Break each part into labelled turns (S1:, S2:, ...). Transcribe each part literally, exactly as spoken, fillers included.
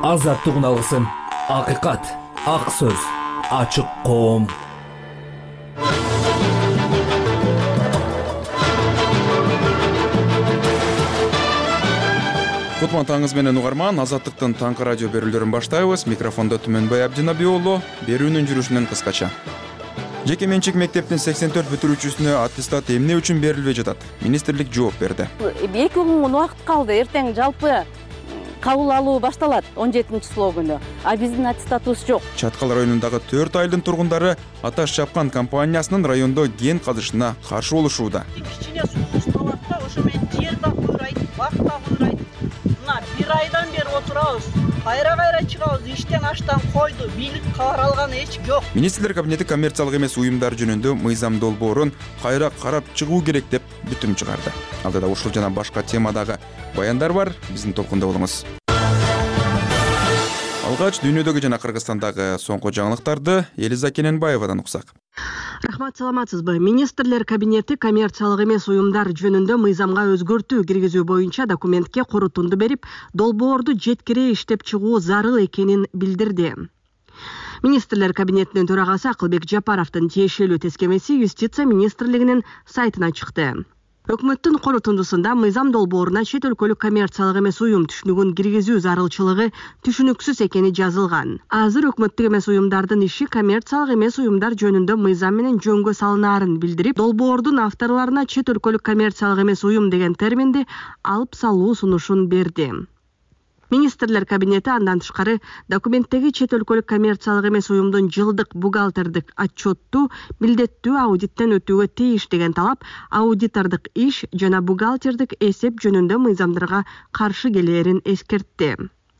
S1: Азаттык алгысын, акыйкат, ак сөз, ачык коом.
S2: Кутман таңыз менен угарман, Азаттыктын таңкы радио берүүлөрүн баштайбыз. Микрофондо Түмөнбай Абдинабий уулу, берүүнүн жүрүшүнөн кыскача. Жеке менчик мектептин сексен төрт бүтүрүүчүсүнө аттестат эмне үчүн берилбей жатат? Министрлик жооп берди.
S3: эки күн убакыт калды. Эртең жалпы кабыл алуу башталат он жетинчи числоо күнү. А биздин аттестатыбыз жок.
S2: Чаткал районундагы төрт айылдын тургундары Аташ Чапкан компаниясынын райондо ген казышына каршы болушууда.
S4: Кичине суубуз калат да, ошо менен жер да куйрайт, бак да куйрайт. Мына бир айдан бери отурабыз. Кайра-кайра чыгабыз, иштен аштан койду, бийлик кабар алганы эч жок.
S2: Министрлер кабинети коммерциялык эмес уюмдар жөнүндө мыйзам долбоорун кайра карап чыгуу керек деп бүтүм чыгарды. Алдыда ушул жана башка темадагы баяндар бар, биздин толкунда болуңуз. Алгач дүйнөдөгү жана Кыргызстандагы соңку жаңылыктарды Элиза Кененбаевадан уксак.
S5: Рахмат, саламатсызбы? Министрлер кабинети коммерциялык эмес уюмдар жөнүндө мыйзамга өзгөртүү киргизүү боюнча документке корутунду берип, долбоорду жеткире иштеп чыгуу зарыл экенин билдирди. Министрлер кабинетинин төрагасы Акылбек Жапаровдун тиешелүү тескемеси Юстиция министрлигинин сайтына чыкты. Өкмөттүн корутундусунда мыйзам долбооруна чет өлкөлүк коммерциялык эмес уюм түшүнүгүн киргизүү зарылчылыгы түшүнүксүз экени жазылган. Азыр өкмөттүк эмес уюмдардын иши коммерциялык эмес уюмдар жөнүндө мыйзам менен жөнгө салынаарын билдирип, долбоордун авторлоруна чет өлкөлүк коммерциялык эмес уюм деген терминди алып салуу сунушун берди. Министрлер кабинети андан тышкары документтеги чет өлкөлүк коммерциялык эмес уюмдун жылдык бухгалтердик отчетту милдеттүү аудиттен өтүүгө тийиш деген талап, аудитордук иш жана бухгалтердик эсеп жөнүндө мыйзамдарга каршы келээрин эскертти.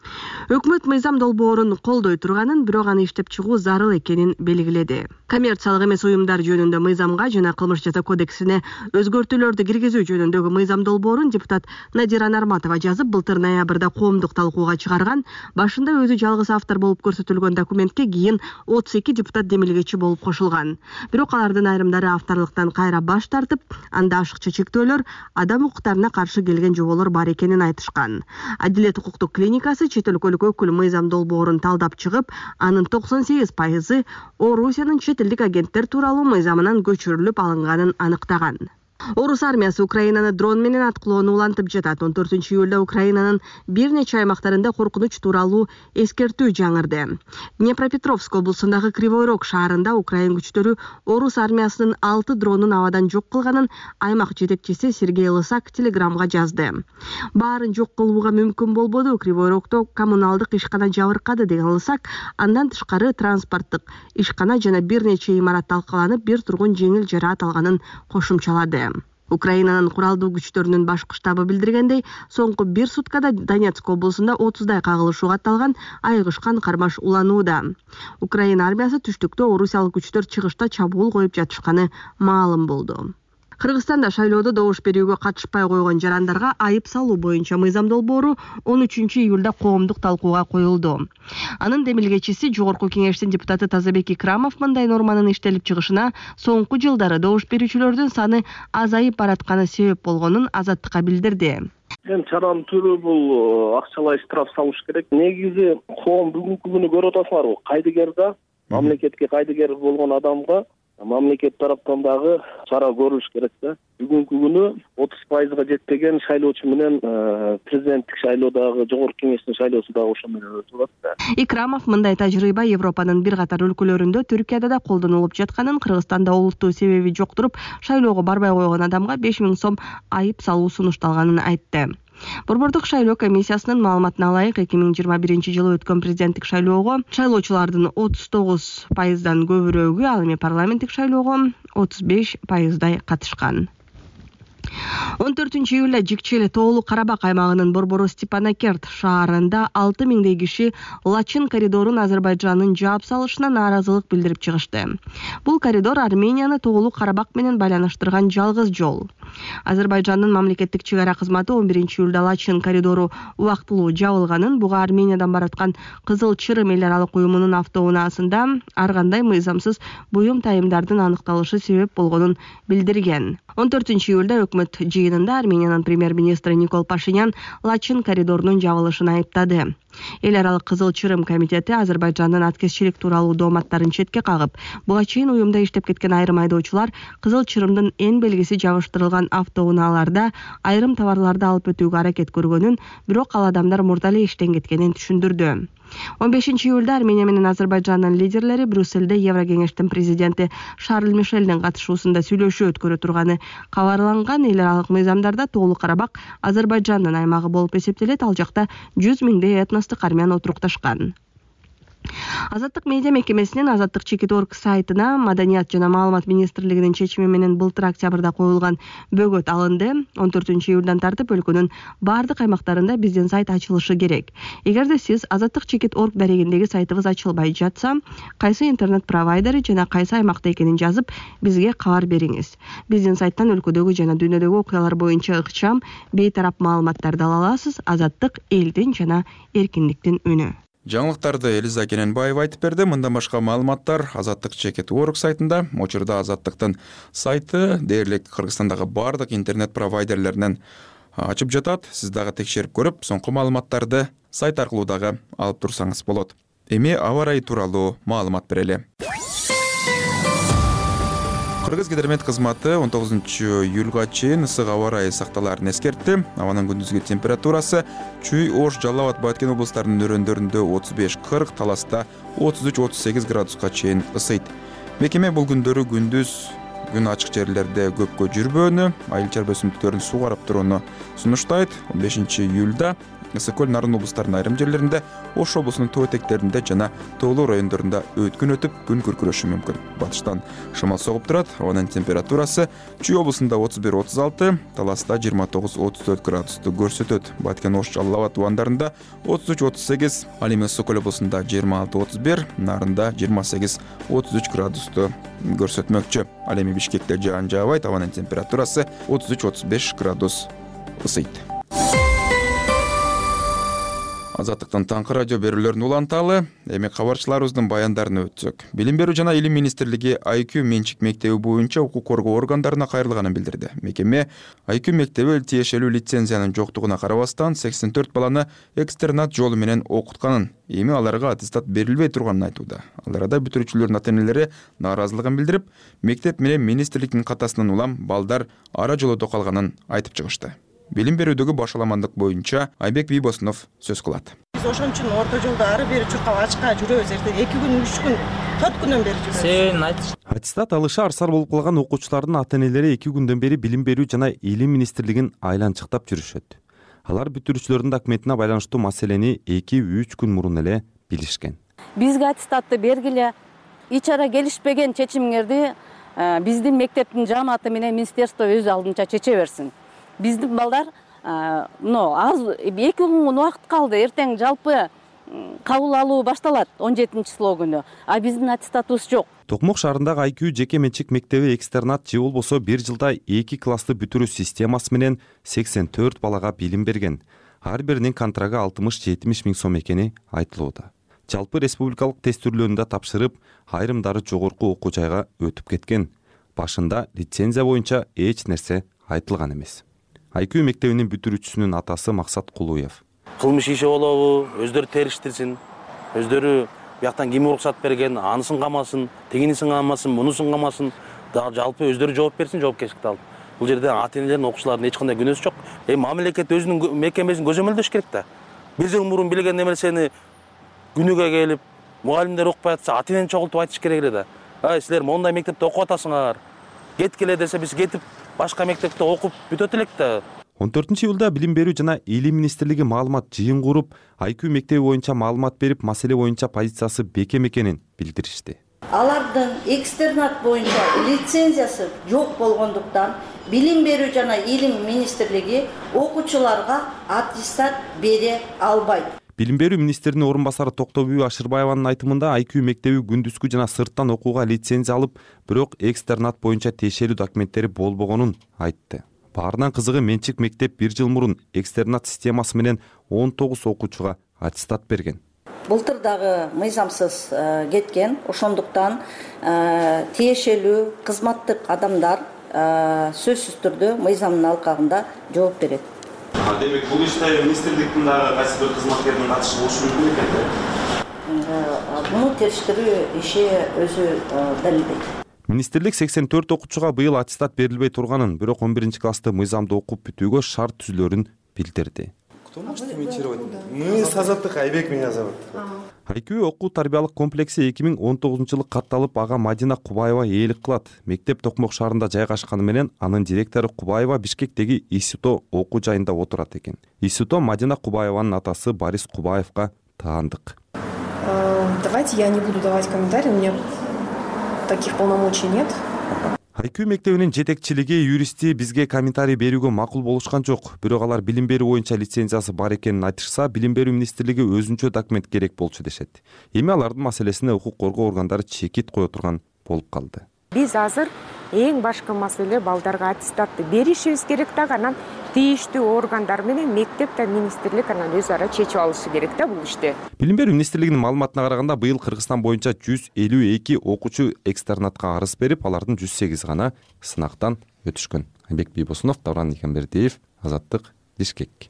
S5: Өкмөт мыйзам долбоорун колдой турганын, бирок аны иштеп чыгуу зарыл экенин белгиледи. Коммерциялык эмес уюмдар жөнүндө мыйзамга жана кылмыш жаза кодексине өзгөртүүлөрдү киргизүү жөнүндөгү мыйзам долбоорун депутат Надира Нарматова жазып, былтыр ноябрда коомдук талкууга чыгарган. Башында өзү жалгыз автор болуп көрсөтүлгөн документке кийин отуз эки депутат демилгечи болуп кошулган. Бирок алардын айрымдары авторлуктан кайра баш тартып, анда ашыкча чектөөлөр, адам укуктарына каршы келген жоболор бар экенин айтышкан. Адилет укуктук клиникасы чет өлкөлүк өкүл мыйзам долбоорун талдап чыгып, анын токсон сегиз пайызы Орусиянын чет элдик агенттер тууралуу мыйзамынан көчүрүлүп алынганын аныктаган. Орус армиясы Украинаны дрон менен аткылоону улантып жатат. он төртүнчү июлда Украинанын бир нече аймактарында коркунуч тууралуу эскертүү жаңырды. Днепропетровск облусундагы Кривой Рог шаарында Украин күчтөрү Орус армиясынын алты дронун абадан жок кылганын аймак жетекчиси Сергей Лысак телеграмга жазды. Баарын жок кылууга мүмкүн болбоду, Кривой Рогдо коммуналдык ишкана жабыркады деген Лысак, андан тышкары транспорттук ишкана жана бир нече имарат талкаланып, бир тургун жеңил жараат алганын кошумчалады. Украинанын куралдуу күчтөрүнүн башкы штабы билдиргендей, соңку бир суткада Донецк облусунда отуздай кагылышуу катталган, айгышкан кармаш уланууда. Украина армиясы түштүктө орусиялык күчтөр чыгышта чабуул коюп жатышканы маалым болду. Кыргызстанда шайлоодо добуш берүүгө катышпай койгон жарандарга айып салуу боюнча мыйзам долбоору он үчүнчү июлда коомдук талкууга коюлду. Анын демилгечиси Жогорку кеңештин депутаты Тазабек Икрамов мындай норманын иштелип чыгышына соңку жылдары добуш берүүчүлөрдүн саны азайып баратканы себеп болгонун Азаттыкка билдирди.
S6: Эми чаранын түрү бул акчалай штраф салыш керек. Негизи коом бүгүнкү күнү көрүп атасыңарбы? Кайдыгер да, мамлекетке кайдыгер болгон адамга мамлекет тараптан дагы чара көрүлүш керек да. Бүгүнкү күнү отуз пайызга жетпеген шайлоочу менен президенттик шайлоодагы Жогорку кеңештин шайлоосу дагы ошо менен өтүп атат.
S5: Икрамов мындай тажрыйба Европанын бир катар өлкөлөрүндө, Түркияда да колдонулуп жатканын, Кыргызстанда олуттуу себеби жок туруп шайлоого барбай койгон адамга беш миң сом айып салуу сунушталганын айтты. Борбордук шайлоо комиссиясынын маалыматына ылайык, эки миң жыйырма биринчи жылы өткөн президенттик шайлоого шайлоочулардын отуз тогуз пайыздан көбүрөөгү, ал эми парламенттик шайлоого отуз беш пайыздай катышкан. он төртүнчү июлда Жикчели Тоолу Карабак аймагынын борбору Степанакерт шаарында алты миңдей киши Лачын коридорун Азербайжандын жаап салышына нааразылык билдирип чыгышты. Бул коридор Арменияны Тоолу Карабак менен байланыштырган жалгыз жол. Азербайжандын мамлекеттик чек ара кызматы он биринчи июлда Лачын коридору убактылуу жабылганын, буга Армениядан бараткан Кызыл Чырым эл аралык уюмунун автоунаасында ар кандай мыйзамсыз буюм тайымдардын аныкталышы себеп болгонун билдирген. он төртүнчү июлда өкмөт өткөрүлмөт. Жыйынында Армениянын премьер-министри Никол Пашинян Лачин коридорунун жабылышын айыптады. Эл аралык Кызыл Чырым комитети Азербайжандын аткезчилик тууралуу дооматтарын четке кагып, буга чейин уюмда иштеп кеткен айрым айдоочулар Кызыл Чырымдын эң белгиси жабыштырылган автоунааларда айрым товарларды алып өтүүгө аракет көргөнүн, бирок ал адамдар мурда эле иштен кеткенин түшүндүрдү. он бешинчи июлда Армения менен Азербайжандын лидерлери Брюссельде Еврокеңештин президенти Шарль Мишелдин катышуусунда сүйлөшүү өткөрө турганы кабарланган. Эл аралык мыйзамдарда Тоолуу Карабак Азербайжандын аймагы болуп эсептелет. Ал жакта жүз миңдей этностук армян отурукташкан. Азаттык медиа мекемесинин Азаттык чекит орг сайтына Маданият жана маалымат министрлигинин чечими менен былтыр октябрда коюлган бөгөт алынды. он төртүнчү июлдан тартып өлкөнүн бардык аймактарында биздин сайт ачылышы керек. Эгерде сиз Азаттык чекит орг дарегиндеги сайтыбыз ачылбай жатса, кайсы интернет провайдери жана кайсы аймакта экенин жазып, бизге кабар бериңиз. Биздин сайттан өлкөдөгү жана дүйнөдөгү окуялар боюнча ыкчам, бейтарап маалыматтарды ала аласыз. Азаттык элдин жана эркиндиктин үнү.
S2: Жаңылыктарды Элиза Кененбаева айтып берди. Мындан башка маалыматтар Азаттык чекит орг сайтында. Учурда Азаттыктын сайты дээрлик Кыргызстандагы бардык интернет провайдерлеринен ачып жатат. Сиз дагы текшерип көрүп, соңку маалыматтарды сайт аркылуу дагы алып турсаңыз болот. Эми аба ырайы тууралуу маалымат берели. Кыргыз гидромет кызматы он тогузунчу июлга чейин ысык аба ырайы сакталаарын эскертти. Абанын күндүзгү температурасы Чүй, Ош, Жалал Абад, Баткен облустарынын өрөөндөрүндө отуз беш кырк, Таласта отуз үч отуз сегиз градуска чейин ысыйт. Мекеме бул күндөрү күндүз күн ачык жерлерде көпкө жүрбөөнү, айыл-чар өсүмдүктөрүн сугарып турууну сунуштайт. он бешинчи июлда Ысык көл, Нарын облустарынын айрым жерлеринде, Ош облусунун тоо этектеринде жана тоолуу райондорунда өткүн өтүп, күн күркүрөшү мүмкүн. Батыштан шамал согуп турат. Абанын температурасы Чүй облусунда отуз бир отуз алты, Таласта жыйырма тогуз отуз төрт градусту көрсөтөт. Баткен, Ош, Жалал Абад тубандарында отуз үч отуз сегиз, ал эми Ысык көл облусунда жыйырма алты отуз бир, Нарында жыйырма сегиз отуз үч градусту көрсөтмөкчү. Ал эми Бишкекте жаан жаабайт. Абанын температурасы отуз үч отуз беш градус ысыйт. Азаттыктын таңкы радио берүүлөрүн уланталы. Эми кабарчыларыбыздын баяндарын өтсөк. Билим берүү жана илим министрлиги ай кю менчик мектеби боюнча укук коргоо органдарына кайрылганын билдирди. Мекеме ай кю мектеби тиешелүү лицензиянын жоктугуна карабастан сексен төрт баланы экстернат жолу менен окутканын, эми аларга аттестат берилбей турганын айтууда. Ал арада бүтүрүүчүлөрдүн ата-энелери нааразылыгын билдирип, мектеп менен министрликтин катасынан улам балдар ара жолодо калганын айтып чыгышты. Билим берүүдөгү башаламандык боюнча Айбек Бийбосунов сөз кылат.
S4: Биз ошон үчүн орто жолдо ары бери чуркап ачка жүрөбүз. эки күн, үч күн, төрт күндөн бери жүрөбүз. Сен айт.
S7: Аттестат алышы арсар болуп калган окуучулардын ата-энелери эки күндөн бери билим берүү жана илим министрлигин айланчыктап жүрүшөт. Алар бүтүрүүчүлөрдүн документине байланыштуу маселени эки үч күн мурун эле билишкен.
S3: Бизге аттестатты бергиле, ич ара келишпеген чечимиңерди биздин мектептин жааматы менен министерство өз алдынча чече берсин. Биздин балдар мына аз эки күн убакыт калды. Эртең жалпы кабыл алуу башталат он жетинчи числоо күнү. А биздин аттестатыбыз жок.
S7: Токмок шаарындагы ай кю жеке менчик мектеби экстернат же болбосо бир жылда эки классты бүтүрүү системасы менен сексен төрт балага билим берген. Ар биринин контрагы алтымыш жетимиш миң сом экени айтылууда. Жалпы республикалык тест түрлөрүндө тапшырып, айрымдары жогорку окуу жайга өтүп кеткен. Башында лицензия боюнча эч нерсе айтылган эмес. ай кю мектебинин бүтүрүүчүсүнүн атасы Максат Кулуев.
S8: Кылмыш иши болобу, өздөрү териштирсин, өздөрү бияктан ким уруксат берген, анысын камасын, тегинисин камасын, мунусун камасын, жалпы өздөрү жооп берсин, жоопкерчиликти алып. Бул жерде ата-энелердин, окуучулардын эч кандай күнөөсү жок. Эми мамлекет өзүнүн мекемесин көзөмөлдөш керек да. Бир жыл мурун билген нерсени күнүгө келип, мугалимдер окупай атса, ата-энени чогултуп айтыш керек эле да. Ай, силер мондай мектепте окуп атасыңар. Кеткиле десе биз кетип башка мектепте окуп бүтөт элек да.
S7: он төртүнчү июлда билим берүү жана илим министрлиги маалымат жыйын куруп, ай кю мектеби боюнча маалымат берип, маселе боюнча позициясы бекем экенин билдиришти.
S9: Алардын экстернат боюнча лицензиясы жок болгондуктан билим берүү жана илим министрлиги окуучуларга аттестат бере албайт.
S7: Билим берүү министринин орун басары Токтобүй Ашырбаеванын айтымында ай кю мектеби күндүзгү жана сырттан окууга лицензия алып, бирок экстернат боюнча тиешелүү документтери болбогонун айтты. Баарынан кызыгы менчик мектеп бир жыл мурун экстернат системасы менен он тогуз окуучуга аттестат берген.
S9: Былтыр дагы мыйзамсыз кеткен, ошондуктан тиешелүү кызматтык адамдар сөзсүз түрдө мыйзамдын алкагында жооп берет.
S7: Демек бул иште министрликтин дагы кайсы бир кызматкеринин катышы болушу мүмкүн экен.
S9: Муну териштирүү иши өзү далилдейт.
S7: Министрлик сексен төрт окуучуга быйыл аттестат берилбей турганын, бирок он биринчи классты мыйзамды окуп бүтүүгө шарт түзүлөрүн билдирди.
S10: Кто может имитировать? Мы с Азаттык, Айбек меня зовут.
S7: Айкүү окуу тарбиялык комплекси эки миң он тогузунчу жылы катталып, ага Мадина Кубаева ээлик кылат. Мектеп Токмок шаарында жайгашканы менен анын директору Кубаева Бишкектеги Исуто окуу жайында отурат экен. Исуто Мадина Кубаеванын атасы Борис Кубаевга таандык.
S11: Давайте я не буду давать комментарий, у меня таких полномочий нет.
S7: Айкүү мектебинин жетекчилиги, юристи бизге комментарий берүүгө макул болушкан жок. Бирок алар билим берүү боюнча лицензиясы бар экенин айтышса, билим берүү министрлиги өзүнчө документ керек болчу дешет. Эми алардын маселесине укук коргоо органдары чекит кое турган болуп калды.
S12: Биз азыр эң башкы маселе балдарга аттестатты беришибиз керек да, анан тийиштүү органдар менен мектеп да министрлик анан өз ара чечип алышы керек да бул ишти.
S7: Билим берүү министрлигинин маалыматына караганда, быйыл Кыргызстан боюнча жүз элүү эки окуучу экстернатка арыз берип, алардын жүз сегиз гана сынактан өтүшкөн. Айбек Бийбосунов, Давран Никембердиев, Азаттык, Бишкек.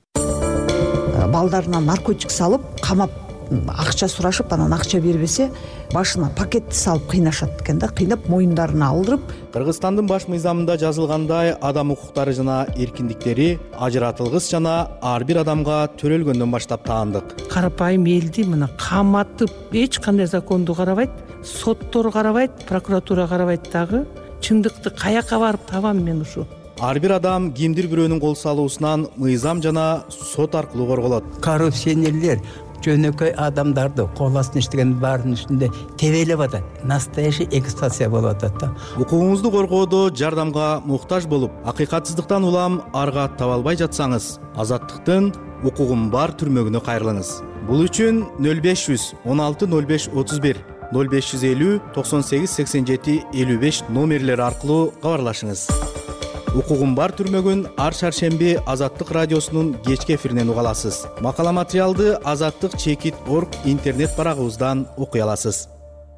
S13: Балдарына наркотик салып, камап акча сурашып, анан акча бербесе, башына пакетти салып кыйнашат экен да, кыйнап моюндарына алдырып.
S14: Кыргызстандын баш мыйзамында жазылгандай, адам укуктары жана эркиндиктери ажыратылгыс жана ар бир адамга төрөлгөндөн баштап таандык.
S15: Карапайым элди мына каматып, эч кандай законду карабайт, соттор карабайт, прокуратура карабайт дагы. Чындыкты каяка барып табам мен ушу?
S14: Ар бир адам кимдир бирөөнүн кол салуусунан мыйзам жана сот аркылуу корголот.
S16: Коррупционерлер жөнөкөй адамдарды кол астына иштеген баардын үстүндө тебелеп атат. Настоящий эксплуатация болуп атат да.
S14: Укугуңузду коргоодо жардамга муктаж болуп, акыйкатсыздыктан улам арга таба албай жатсаңыз, Азаттыктын укугум бар түрмөгүнө кайрылыңыз. Бул үчүн нөл беш жүз он алты нөл беш отуз бир, нөл беш жүз элүү токсон сегиз сексен жети элүү беш номерлери аркылуу кабарлашыңыз. Укугум бар түрмөгүн ар шаршемби Азаттык радиосунун кечки эфиринен уга аласыз. Макала материалды Азаттык чекит точка орг интернет барагыбыздан окуй аласыз.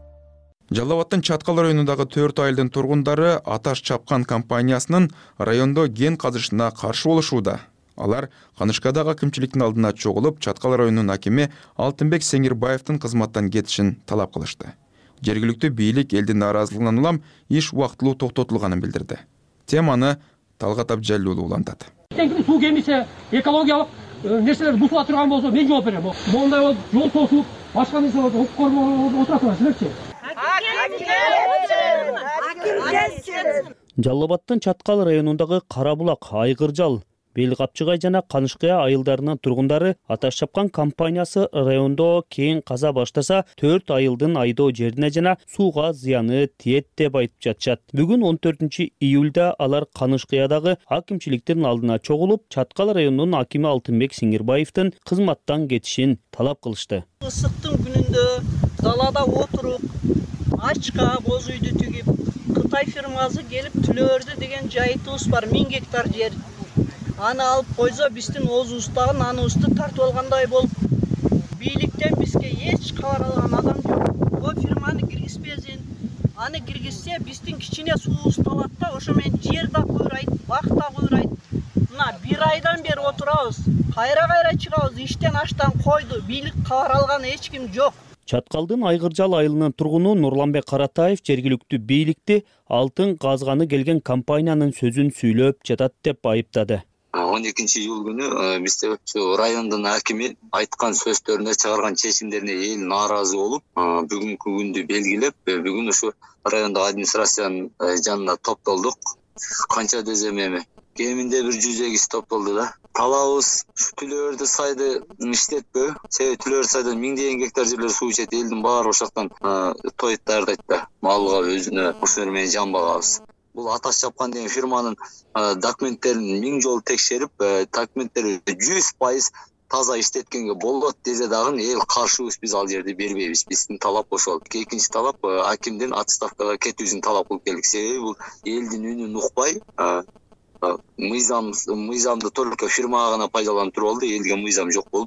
S2: Жалал Абадтын Чаткал районундагы төрт айылдын тургундары Аташ чапкан компаниясынын райондо ген казышына каршы болушууда. Алар Канышкадагы акимчиликтин алдына чогулуп, Чаткал районунун акими Алтынбек Сеңирбаевдин кызматтан кетишин талап кылышты. Жергиликтүү бийлик элдин нааразылыгынан улам иш убактылуу токтотулганын билдирди. Теманы Талгат Абжалиулу улантат.
S17: Суу кемисе экологиялык нерселер бузула турган болсо мен жооп берем. Мондай болуп жол тосуп, башка нерсе болуп укук болуп отурасыңар силерчи?
S18: Жалал Абадтын Чаткал районундагы Карабулак, Айгыржал, Бел Капчыгай жана Канышкая айылдарынын тургундары Аташ чапкан компаниясы райондо кең каза баштаса, төрт айылдын айдоо жерине жана сууга зыяны тиет деп айтып жатышат. Бүгүн он төртүнчү июлда алар Канышкаядагы акимчиликтин алдына чогулуп, Чаткал районунун акими Алтынбек Сеңирбаевдин кызматтан кетишин талап кылышты.
S4: Ысыктын күнүндө далада отуруп, ачка боз үйдү тигип, Кытай фирмасы келип түлөрдү деген жайытыбыз бар, миң гектар жер. Аны алып койсо биздин оозубуздагы наныбызды тартып алгандай болуп, бийликтен бизге эч кабар алган адам жок. О фирманы киргизбесин, аны киргизсе биздин кичине суубузду алат да, ошо менен жер да куйрайт, бак да куйрайт. Мына бир айдан бери отурабыз, кайра-кайра чыгабыз, иштен аштан койду, бийлик кабар алган эч ким жок.
S18: Чаткалдын Айгыржал айылынын тургуну Нурланбек Каратаев жергиликтүү бийликти алтын казганы келген компаниянын сөзүн сүйлөп жатат деп айыптады.
S19: он экинчи июль күнү бизде райондун акими айткан сөздөрүнө, чыгарган чечимдерине эл нааразы болуп, бүгүнкү күндү белгилеп, бүгүн ушу райондогу администрациянын жанына топтолдук. Канча десем эми кеминде бир жүз эгиз топтолду да. Талабыбыз Түлөрдү сайды иштетпөө. Себеби Түлөр сайдан миңдеген гектар жерлер суу ичет, элдин баары ошоктон тоyut даярдайт да. Малга өзүнө ушунер менен жан багабыз. Бул Аташ чапкан деген фирманын документтерин миң жолу текшерип, документтери жүз пайыз таза иштеткенге болот десе дагы эл каршыбыз, биз ал жерди бербейбиз. Биздин талап ошол. Экинчи талап акимдин отставкага кетүүсүн талап кылып келдик. Себеби бул элдин үнүн укпай, мыйзам мыйзамды только фирмага гана пайдаланып туруп алды, элге мыйзам жок болуп,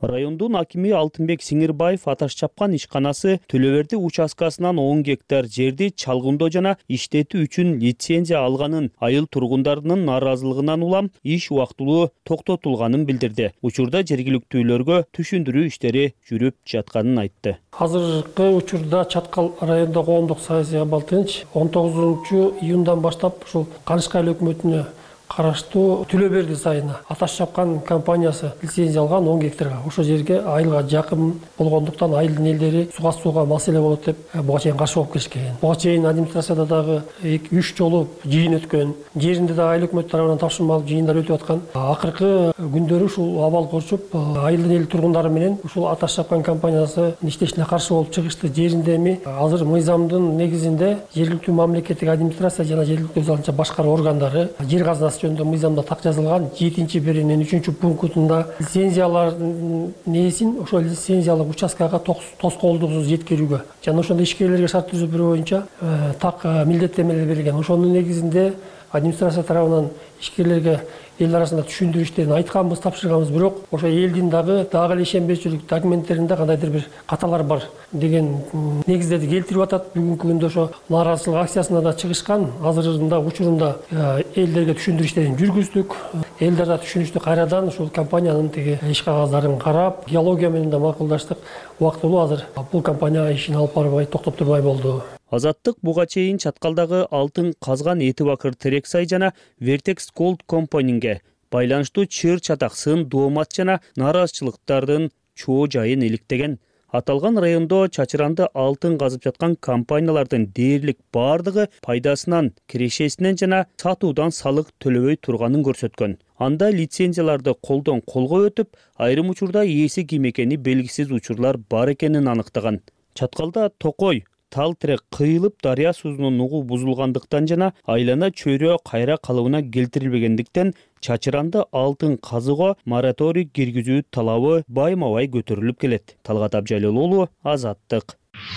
S18: Райондун акими Алтынбек Сиңирбаев аташ чапкан ишканасы Төлө Берди участкасынан он гектар жерди чалгындоо жана иштетүү үчүн лицензия алганын, айыл тургундарынын нааразылыгынан улам иш убактылуу токтотулганын билдирди. Учурда жергиликтүүлөргө түшүндүрүү иштери жүрүп жатканын айтты.
S17: Азыркы учурда Чаткал райондо коомдук саясий абал тынч. он тогузунчу июндан баштап ушул Канышка айыл өкмөтүнө караштуу Төлө Берди сайына аташ чапкан компаниясы лицензия алган он гектарга. Ошол жерге айылга жакын болгондуктан айылдын элдери суга сууга маселе болот деп буга чейин каршы болуп келишкен. Буга чейин администрацияда дагы үч жолу жыйын өткөн, жеринде дагы айыл өкмөтү тарабынан тапшырма алып жыйындар өтүп аткан. Акыркы күндөрү ушул абал көрчүп, айылдын эл тургундары менен ушул аташ чапкан компаниясы иштешине каршы болуп чыгышты. Жеринде эми азыр мыйзамдын негизинде жергиликтүү мамлекеттик администрация жана жергиликтүү өз алдынча башкаруу органдары жер казынасы жөнүндө мыйзамда так жазылган жетинчи беренин үчүнчү пунктунда лицензиялардын несин ошол лицензиялык участкага тоскоолдуксуз жеткирүүгө жана ошондой ишкерлерге шарт түзүү берүү боюнча так милдеттенмелер берилген. Ошонун негизинде администрация тарабынан ишкерлерге эл арасында түшүндүрүү иштерин айтканбыз, тапшырганбыз, бирок ошо элдин дагы дагы эле ишенбөөчүлүк документтеринде кандайдыр бир каталар бар деген негиздерди келтирип атат. Бүгүнкү күндө ошо нааразычылык акциясына да чыгышкан. Азырында учурунда элдерге түшүндүрүү иштерин жүргүздүк. Элдер да түшүнүштү, кайрадан ушул компаниянын тиги иш кагаздарын карап, геология менен да макулдаштык. Убактылуу азыр бул компания ишин алып барбай, токтоп турбай болду.
S18: Азаттык буга чейин Чаткалдагы алтын казган эти бакыр терексай жана Vertex Gold компанийге байланыштуу чыр чатак, сын, доомат жана нааразычылыктардын чоо жайын иликтеген. Аталган райондо чачыранды алтын казып жаткан компаниялардын дээрлик бардыгы пайдасынан, кирешесинен жана сатуудан салык төлөбөй турганын көрсөткөн. Анда лицензияларды колдон колго өтүп, айрым учурда ээси ким экени белгисиз учурлар бар экенин аныктаган. Чаткалда токой, тал тирек кыйылып, дарыя суунун нугу бузулгандыктан жана айлана чөйрө кайра калыбына келтирилбегендиктен чачыранды алтын казууга мораторий киргизүү талабы байма-бай көтөрүлүп келет. Талгат Абжалил уулу, Азаттык.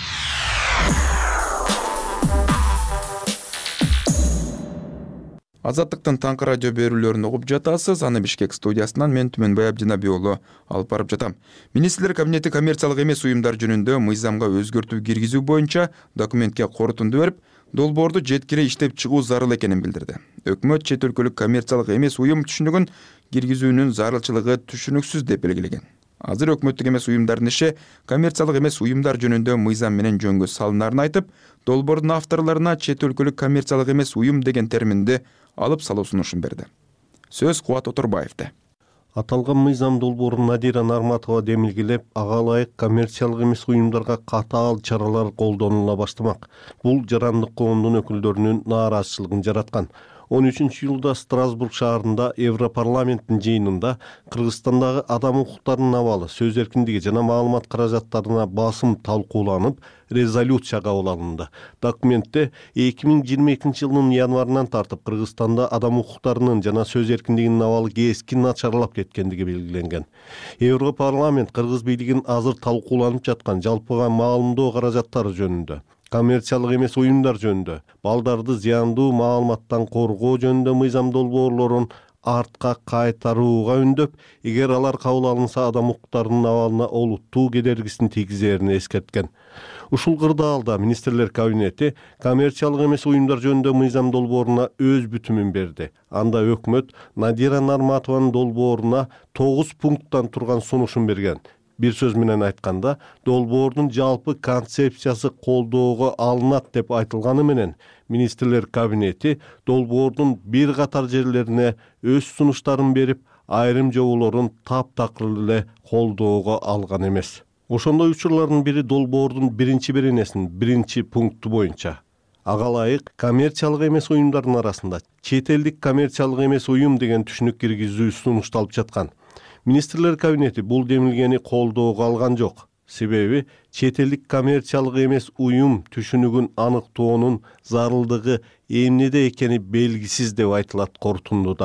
S2: Азаттыктын таңкы радио берүүлөрүн угуп жатасыз. Аны Бишкек студиясынан мен Түмөнбай Абдинаби уулу алып барып жатам. Министрлер кабинети коммерциялык эмес уюмдар жөнүндө мыйзамга өзгөртүү киргизүү боюнча документке корутунду берип, долбоорду жеткире иштеп чыгуу зарыл экенин билдирди. Өкмөт чет өлкөлүк коммерциялык эмес уюм түшүнүгүн киргизүүнүн зарылчылыгы түшүнүксүз деп белгилеген. Азыр өкмөттүк эмес уюмдардын иши коммерциялык эмес уюмдар жөнүндө мыйзам менен жөнгө салынарын айтып, долбоордун авторлоруна чет өлкөлүк коммерциялык эмес уюм деген терминди алып салуу сунушун берди. Сөз Кубат Отурбаевде.
S20: Аталган мыйзам долбоорун Надира Нарматова демилгелеп, ага ылайык коммерциялык эмес уюмдарга катаал чаралар колдонула баштамак. Бул жарандык коомдун өкүлдөрүнүн нааразычылыгын жараткан. он үчүнчү июлда Страсбург шаарында Европарламенттин жыйынында Кыргызстандагы адам укуктарынын абалы, сөз эркиндиги жана маалымат каражаттарына басым талкууланып, резолюция кабыл алынды. Документте эки миң жыйырма экинчи жылдын январынан тартып Кыргызстанда адам укуктарынын жана сөз эркиндигинин абалы кескин начарлап кеткендиги белгиленген. Европарламент Кыргыз бийлигин азыр талкууланып жаткан жалпыга маалымдоо каражаттары жөнүндө, коммерциялык эмес уюмдар жөнүндө, балдарды зыяндуу маалыматтан коргоо жөнүндө мыйзам долбоорлорун артка кайтарууга үндөп, эгер алар кабыл алынса адам укуктарынын абалына олуттуу кедергисин тийгизерин эскерткен. Ушул кырдаалда министрлер кабинети коммерциялык эмес уюмдар жөнүндө мыйзам долбооруна өз бүтүмүн берди. Анда өкмөт Надира Нарматованын долбооруна тогуз пункттан турган сунушун берген. Бир сөз менен айтканда, долбоордун жалпы концепциясы колдоого алынат деп айтылганы менен, министрлер кабинети долбоордун бир катар жерлерине өз сунуштарын берип, айрым жоболорун таптакыр эле колдоого алган эмес. Ошондой учурлардын бири долбоордун биринчи беренесинин биринчи пункту боюнча. Ага ылайык коммерциялык эмес уюмдардын арасында чет элдик коммерциялык эмес уюм деген түшүнүк киргизүү сунушталып жаткан. Министрлер кабинети бул демилгени колдоого алган жок. Себеби чет элдик коммерциялык эмес уюм түшүнүгүн аныктоонун зарылдыгы эмнеде экени белгисиз деп айтылат корутундуда.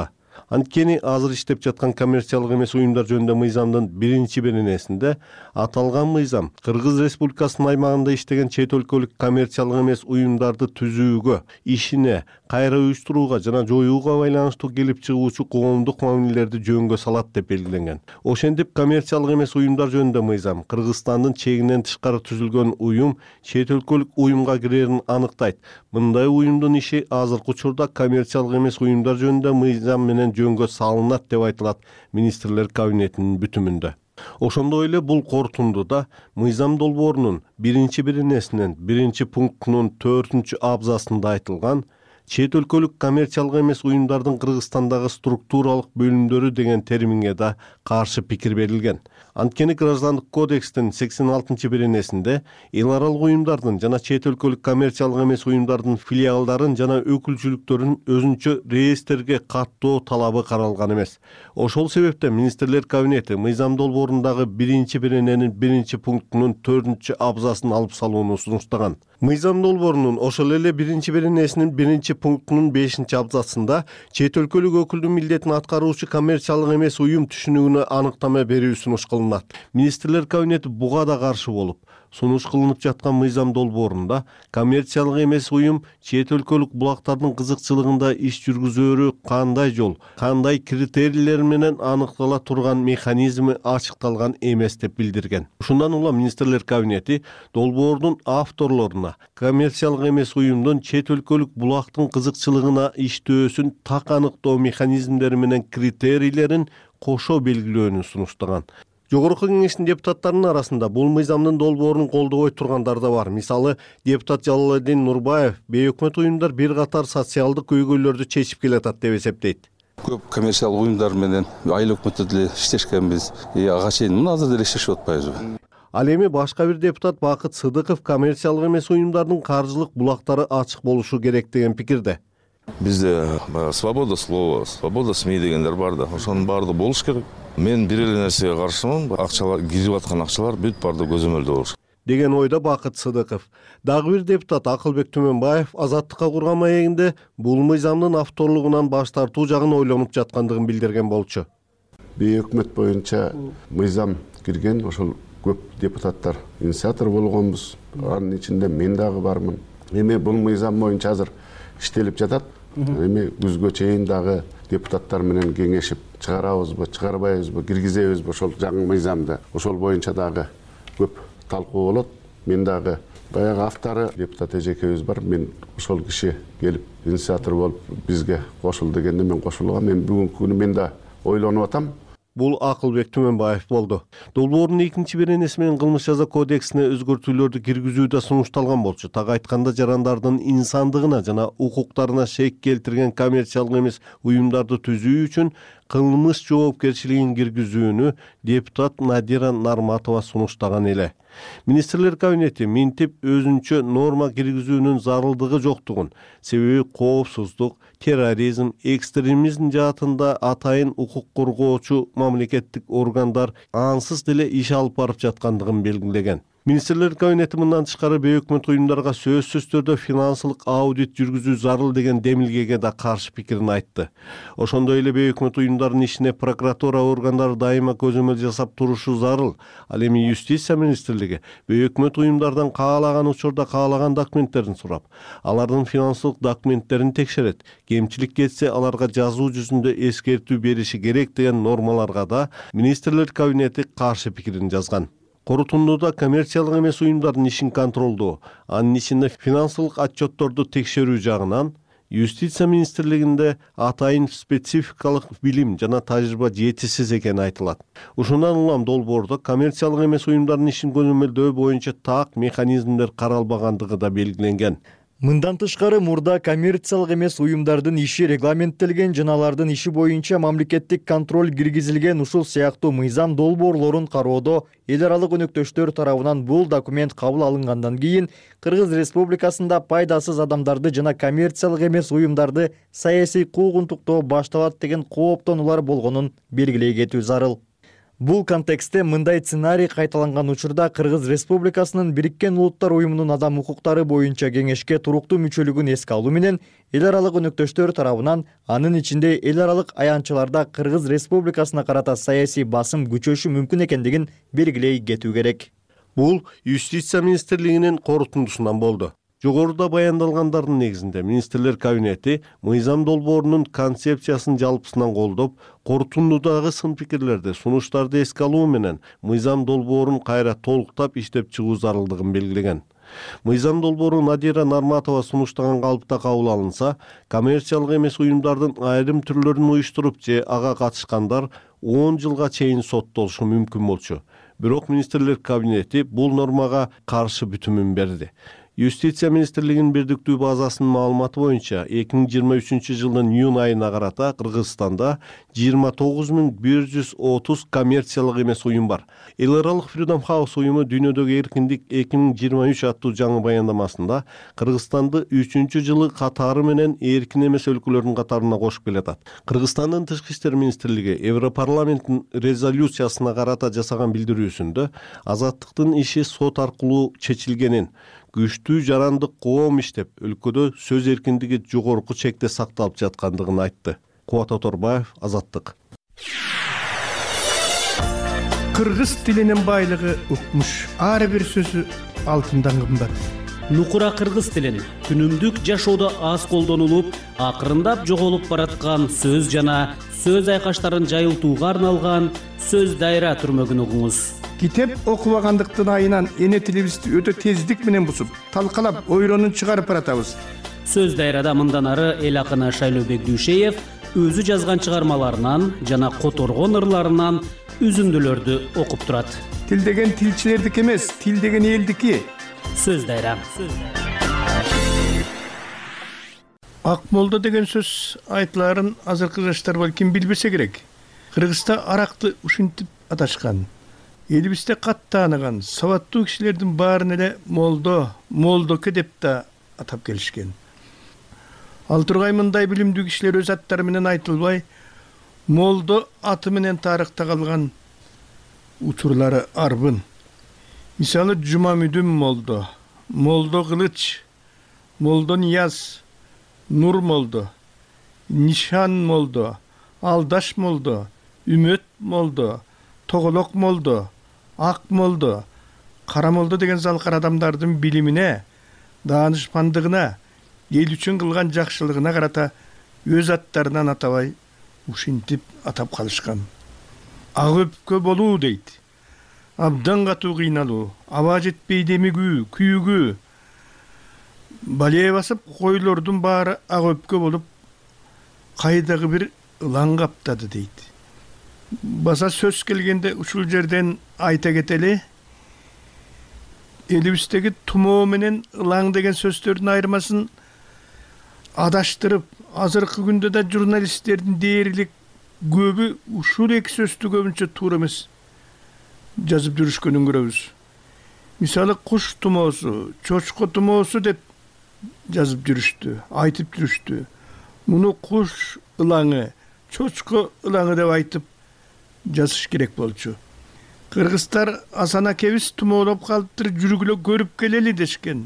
S20: Анткени азыр иштеп жаткан коммерциялык эмес уюмдар жөнүндө мыйзамдын биринчи беренесинде аталган мыйзам Кыргыз Республикасынын аймагында иштеген чет өлкөлүк коммерциялык эмес уюмдарды түзүүгө, ишине, кайра уюштурууга жана жоюуга байланыштуу келип чыгуучу коомдук мамилелерди жөнгө салат деп белгиленген. Ошентип коммерциялык эмес уюмдар жөнүндө мыйзам Кыргызстандын чегинен тышкары түзүлгөн уюм чет өлкөлүк уюмга кирерин аныктайт. Мындай уюмдун иши азыркы учурда коммерциялык эмес уюмдар жөнүндө мыйзам менен жөнгө салынат деп айтылат министрлер кабинетинин бүтүмүндө. Ошондой эле бул корутундуда мыйзам долбоорунун биринчи беренесинин биринчи пунктунун төртүнчү абзацында айтылган чет өлкөлүк коммерциялык эмес уюмдардын Кыргызстандагы структуралык бөлүмдөрү деген терминге да каршы пикир берилген. Анткени Граждандык кодекстин сексен алтынчы беренесинде эл аралык уюмдардын жана чет өлкөлүк коммерциялык эмес уюмдардын филиалдарын жана өкүлчүлүктөрүн өзүнчө реестрге каттоо талабы каралган эмес. Ошол себептен министрлер кабинети мыйзам долбоорундагы биринчи берененин биринчи пунктунун төртүнчү абзацын алып салууну сунуштаган. Мыйзам долбоорунун ошол эле биринчи беренесинин биринчи пунктунун бешинчи абзацында чет өлкөлүк өкүлдүн милдетин аткаруучу коммерциялык эмес уюм түшүнүгүнө аныктама берүү сунуш кылынат. Министрлер кабинети буга да каршы болуп, сунуш кылынып жаткан мыйзам долбоорунда коммерциялык эмес уюм чет өлкөлүк булактардын кызыкчылыгында иш жүргүзөөрү кандай жол, кандай критерийлер менен аныктала турган механизми ачыкталган эмес деп билдирген. Ушундан улам министрлер кабинети долбоордун авторлоруна коммерциялык эмес уюмдун чет өлкөлүк булактын кызыкчылыгына иштөөсүн так аныктоо механизмдери менен критерийлерин кошо белгилөөнү сунуштаган. Жогорку кеңештин депутаттарынын арасында бул мыйзамдын долбоорун колдобой тургандар да бар. Мисалы, депутат Жалалдин Нурбаев бейөкмөт уюмдар бир катар социалдык көйгөйлөрдү чечип келатат деп эсептейт.
S21: Көп коммерциялык уюмдар менен айыл өкмөттө деле иштешкенбиз. Ага чейин мына азыр деле иштешип атпайбызбы?
S20: Ал эми башка бир депутат Бакыт Сыдыков коммерциялык эмес уюмдардын каржылык булактары ачык болушу керек деген пикирде.
S21: Бизде свобода слова, свобода СМИ дегендер бар да, ошонун баардыгы болуш керек. Мен бир эле нерсеге каршымын, акчалар кирип аткан акчалар бүт баардыгы көзөмөлдө болуш
S20: деген ойдо Бакыт Сыдыков. Дагы бир депутат Акылбек Түмөнбаев азаттыкка курган маегинде бул мыйзамдын авторлугунан баш тартуу жагын ойлонуп жаткандыгын билдирген болчу.
S22: Бейөкмөт боюнча мыйзам кирген, ошол көп депутаттар инициатор болгонбуз. Анын ичинде мен дагы бармын. Эми бул мыйзам боюнча азыр иштелип жатат. Эми күзгө чейин дагы депутаттар менен кеңешип чыгарабызбы, чыгарбайбызбы, киргизебизби ошол жаңы мыйзамды. Ошол боюнча дагы көп талкуу болот. Мен дагы баягы автору депутат эжекебиз бар. Мен ошол киши келип инициатор болуп бизге кошул дегенде мен кошулгам. Мен бүгүнкү күнү мен да ойлонуп атам.
S20: Бул Акылбек Түмөнбаев болду. Долбоордун экинчи беренеси менен кылмыш жаза кодексине өзгөртүүлөрдү киргизүү да сунушталган болчу. Так айтканда жарандардын инсандыгына жана укуктарына шек келтирген коммерциялык эмес уюмдарды түзүү үчүн кылмыш жоопкерчилигин киргизүүнү депутат Надира Нарматова сунуштаган эле. Министрлер кабинети минтип өзүнчө норма киргизүүнүн зарылдыгы жоктугун, себеби коопсуздук, терроризм, экстремизм жаатында атайын укук коргоочу мамлекеттик органдар ансыз деле иш алып барып жаткандыгын белгилеген. Министрлер кабинети мындан тышкары бейөкмөт уюмдарга сөзсүз түрдө финансылык аудит жүргүзүү зарыл деген демилгеге да каршы пикирин айтты. Ошондой эле бейөкмөт уюмдардын ишине прокуратура органдары дайыма көзөмөл жасап турушу зарыл. Ал эми юстиция министрлиги бейөкмөт уюмдардан каалаган учурда каалаган документтерин сурап, алардын финансылык документтерин текшерет. Кемчилик кетсе аларга жазуу жүзүндө эскертүү бериши керек деген нормаларга да министрлер кабинети каршы пикирин жазган. Корутундуда коммерциялык эмес уюмдардын ишин контролдоо, анын ичинде финансылык отчетторду текшерүү жагынан юстиция министрлигинде атайын спецификалык билим жана тажрыйба жетишсиз экени айтылат. Ушундан улам долбоордо коммерциялык эмес уюмдардын ишин көзөмөлдөө боюнча так механизмдер каралбагандыгы да белгиленген.
S23: Мындан тышкары мурда коммерциялык эмес уюмдардын иши регламенттелген жана алардын иши боюнча мамлекеттик контроль киргизилген ушул сыяктуу мыйзам долбоорлорун кароодо эл аралык өнөктөштөр тарабынан бул документ кабыл алынгандан кийин Кыргыз Республикасында пайдасыз адамдарды жана коммерциялык эмес уюмдарды саясий куугунтуктоо башталат деген кооптонуулар болгонун белгилей кетүү зарыл. Бул контекстте мындай сценарий кайталанган учурда Кыргыз Республикасынын Бириккен Улуттар Уюмунун адам укуктары боюнча кеңешке туруктуу мүчөлүгүн эске алуу менен эл аралык өнөктөштөр тарабынан, анын ичинде эл аралык аянтчыларда Кыргыз Республикасына карата саясий басым күчөшү мүмкүн экендигин белгилей кетүү керек.
S20: Бул Юстиция министрлигинин корутундусунан болду. Жогоруда баяндалгандардын негизинде министрлер кабинети мыйзам долбоорунун концепциясын жалпысынан колдоп, корутундудагы сын пикирлерди, сунуштарды эске алуу менен мыйзам долбоорун кайра толуктап иштеп чыгуу зарылдыгын белгилеген. Мыйзам долбоору Надира Нарматова сунуштаган калыпта кабыл алынса, коммерциялык эмес уюмдардын айрым түрлөрүн уюштуруп же ага катышкандар он жылга чейин соттолушу мүмкүн болчу. Бирок министрлер кабинети бул нормага каршы бүтүмүн берди. Юстиция министрлигинин бирдиктүү базасынын маалыматы боюнча эки миң жыйырма үчүнчү жылдын июнь айына карата Кыргызстанда жыйырма тогуз миң бир жүз отуз коммерциялык эмес уюм бар. Эл аралык Freedom House уюму дүйнөдөгү эркиндик эки миң жыйырма үч аттуу жаңы баяндамасында Кыргызстанды үчүнчү жылы катары менен эркин эмес өлкөлөрдүн катарына кошуп келатат. Кыргызстандын тышкы иштер министрлиги Европарламенттин резолюциясына карата жасаган билдирүүсүндө азаттыктын иши сот аркылуу чечилгенин, күчтүү жарандык коом иштеп, өлкөдө сөз эркиндиги жогорку чекте сакталып жаткандыгын айтты. Кубат Оторбаев, Азаттык.
S1: Кыргыз тилинин байлыгы укмуш. Ар бир сөзү алтындан кымбат.
S18: Нукура кыргыз тилин күнүмдүк жашоодо аз колдонулуп, акырындап жоголуп бараткан сөз жана сөз айкаштарын жайылтууга арналган сөз дайра түрмөгүн угуңуз.
S1: Китеп окубагандыктын айынан эне тилибизди өтө тездик менен бусуп, талкалап, ойронун чыгарып баратабыз.
S18: Сөз дайрада мындан ары эл акыны Шайлообек Дүйшеев өзү жазган чыгармаларынан жана которгон ырларынан үзүндүлөрдү окуп турат.
S1: Тил деген тилчилердики эмес, тил деген элдики.
S18: Сөз дайра.
S1: Акмолдо деген сөз айтыларын азыркы жаштар балким билбесе керек. Кыргызста аракты ушинтип аташкан. Элибизде кат тааныган сабаттуу кишилердин баарын эле молдо, молдоке деп да атап келишкен. Ал тургай мындай билимдүү кишилер өз аттары менен айтылбай, молдо аты менен тарыхта калган учурлары арбын. Мисалы Жумамүдүн молдо, молдо Кылыч, молдо Нияз, Нур молдо, Нишан молдо, Алдаш молдо, Үмөт молдо, Тоголок молдо, Ак молдо, Кара молдо деген залкар адамдардын билимине, даанышмандыгына, эл үчүн кылган жакшылыгына карата өз аттарынан атабай ушинтип атап калышкан. Ак өпкө болуу дейт. Абдан катуу кыйналуу, аба жетпей демигүү, күйүгүү. Балее басып койлордун баары ак өпкө болуп, кайдагы бир ылаң каптады дейт. Баса сөз келгенде ушул жерден айта кетели, элибиздеги тумоо менен ылаң деген сөздөрдүн айырмасын адаштырып, азыркы күндө да журналисттердин дээрлик көбү ушул эки сөздү көбүнчө туура эмес жазып жүрүшкөнүн көрөбүз. Мисалы куш тумоосу, чочко тумоосу деп жазып жүрүштү, айтып жүрүштү. Муну куш ылаңы, чочко ылаңы деп айтып жазыш керек болчу. Кыргыздар Асан акебиз тумоолоп калыптыр, жүргүлө көрүп келели дешкен.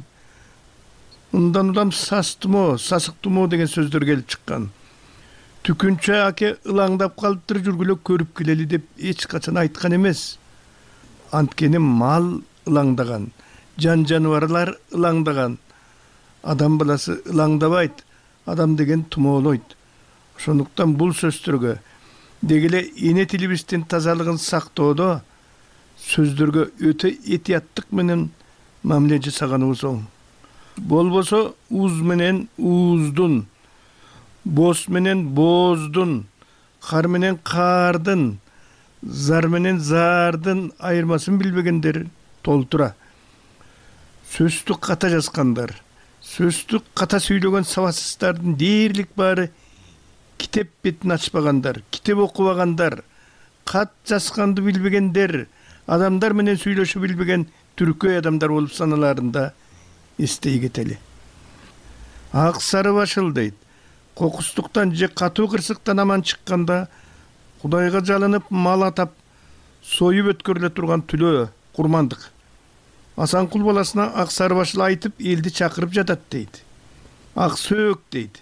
S1: Ундан улам сас тумоо, сасык тумоо деген сөздөр келип чыккан. Түкүнчө аке ылаңдап калыптыр, жүргүлө көрүп келели деп эч качан айткан эмес. Анткени мал ылаңдаган, жан жаныбарлар ылаңдаган. Адам баласы ылаңдабайт, адам деген тумоолойт. Ошондуктан бул сөздөргө дегеле эне тилибиздин тазалыгын сактоодо сөздөргө өтө этияттык менен мамиле жасаганыбыз оң. Болбосо уз менен ууздун, боз менен бооздун, кар менен каардын, зар менен зардын айырмасын билбегендер толтура. Сөздү ката жазгандар, сөздү ката сүйлөгөн сабатсыздардын дээрлик баары китеп бетин ачпагандар, китеп окубагандар, кат жазганды билбегендер, адамдар менен сүйлөшүп билбеген түркөй адамдар болуп саналарында эстей кетели. Ак сары башыл дейт. Кокустуктан же катуу кырсыктан аман чыкканда Кудайга жалынып мал атап, союп өткөрүлө турган түлөө курмандык. Асанкул баласына ак сарбашыл айтып элди чакырып жатат дейт. Ак сөөк дейт.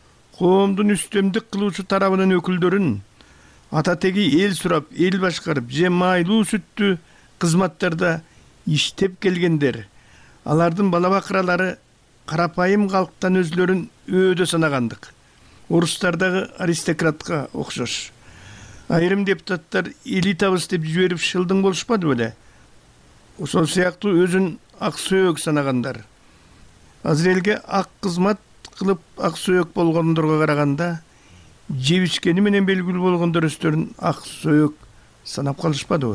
S1: Коомдун үстөмдүк кылуучу тарабынын өкүлдөрүн ата теги эл сурап, эл башкарып, же майлуу сүттү кызматтарда иштеп келгендер. Алардын бала бакыралары карапайым калктан өзлөрүн өөдө санагандык. Орустардагы аристократка окшош. Айрым депутаттар элитабыз деп жиберип шылдың болушпады беле? Ошол сыяктуу өзүн ак сөөк санагандар. Азыр элге ак кызмат кылып ак сөөк болгондорго караганда жебишкени менен белгилүү болгондор өздөрүн ак сөөк санап калышпадыбы?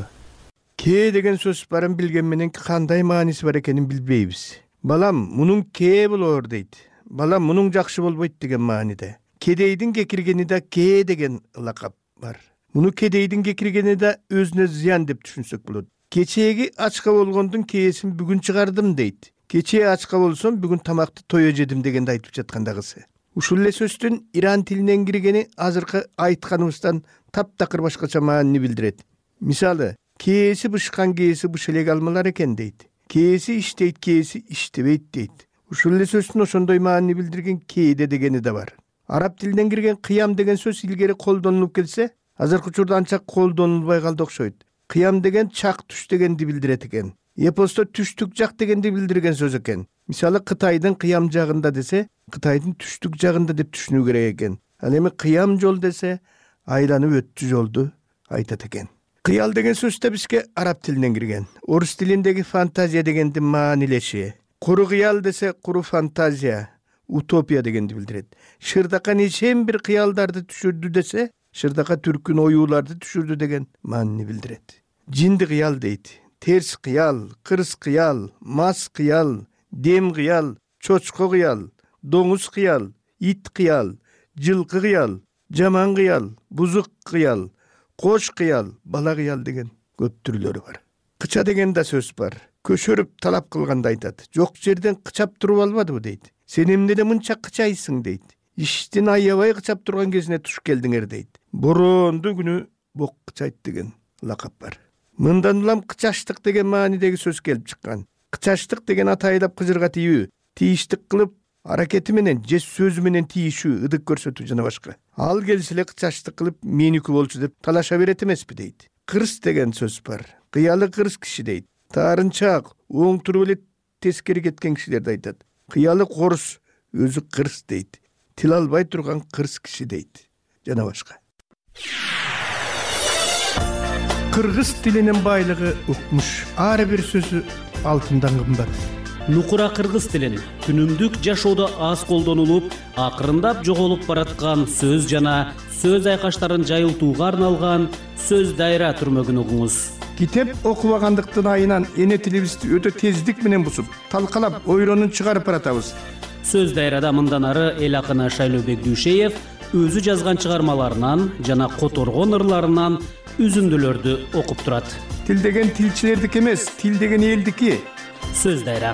S1: Кээ деген сөз барын билген менен кандай мааниси бар экенин билбейбиз. Балам мунун кээ болор дейт. Балам мунун жакшы болбойт деген мааниде. Кедейдин кекиргени да кээ деген лакап бар. Муну кедейдин кекиргени да өзүнө зыян деп түшүнсөк болот. Кечеги ачка болгондун кээсин бүгүн чыгардым дейт. Кечээ ачка болсом бүгүн тамакты тое жедим дегенди айтып жаткандагысы. Ушул эле сөздүн иран тилинен киргени азыркы айтканыбыздан таптакыр башкача маанини билдирет. Мисалы, кээси бышкан кээси быш элек алмалар экен дейт. Кээси иштейт, кээси иштебейт дейт. Ушул эле сөздүн ошондой маанини билдирген кээде дегени да бар. Араб тилинен кирген кыям деген сөз илгери колдонулуп келсе, азыркы учурда анча колдонулбай калды окшойт. Кыям деген чак түш дегенди билдирет экен. Эпосто түштүк жак дегенди билдирген сөз экен. Мисалы, Кытайдын кыям жагында десе, Кытайдын түштүк жагында деп түшүнүү керек экен. Ал эми кыям жол десе, айланып өттү жолду айтат экен. Кыял деген сөз да бизге араб тилинен кирген. Орус тилиндеги фантазия дегенди маанилеши. Куру кыял десе, куру фантазия, утопия дегенди билдирет. Шырдака нечен бир кыялдарды түшүрдү десе, шырдака түркүн оюуларды түшүрдү деген маанини билдирет. Жинди кыял дейт. Терс кыял, кырс кыял, мас кыял, дем кыял, чочко кыял, доңуз кыял, ит кыял, жылкы кыял, жаман кыял, бузук кыял, кош кыял, бала кыял деген көп түрлөрү бар. Кыча деген да сөз бар. Көшөрүп талап кылганда айтат. Жок жерден кычап туруп албадыбы дейт. Сен эмнеде мынча кычайсың дейт. Иштин аябай кычап турган кезине туш келдиңер дейт. Боронду күнү бок кычайт деген лакап бар. Мындан улам кычаштык деген маанидеги сөз келип чыккан. Кычаштык деген атайлап кыжырга тийүү, тийиштик кылып, аракети менен же сөзү менен тийишүү, ыдык көрсөтүү жана башка. Ал келсе эле кычаштык кылып, меники болчу деп талаша берет эмеспи дейт. Кырс деген сөз бар. Кыялы кырс киши дейт. Таарынчаак, оң туруп эле тескери кеткен кишилерди айтат. Кыялы корус, өзү кырс дейт. Тил албай турган кырс киши дейт. Жана башка. Кыргыз тилинин байлыгы укмуш. Ар бир сөзү алтындан кымбат.
S3: Нукура кыргыз тилин күнүмдүк жашоодо аз колдонулуп, акырындап жоголуп бараткан сөз жана сөз айкаштарын жайылтууга арналган сөз дайра түрмөгүн угуңуз.
S1: Китеп окубагандыктын айынан эне тилибизди өтө тездик менен бусуп, талкалап, ойронун чыгарып баратабыз.
S3: Сөз дайрада мындан ары эл акыны Шайлообек Дүйшеев өзү жазган чыгармаларынан жана которгон ырларынан үзүндүлөрдү окуп турат.
S1: Тил деген тилчилердики эмес, тил деген элдики.
S3: Сөз дайра.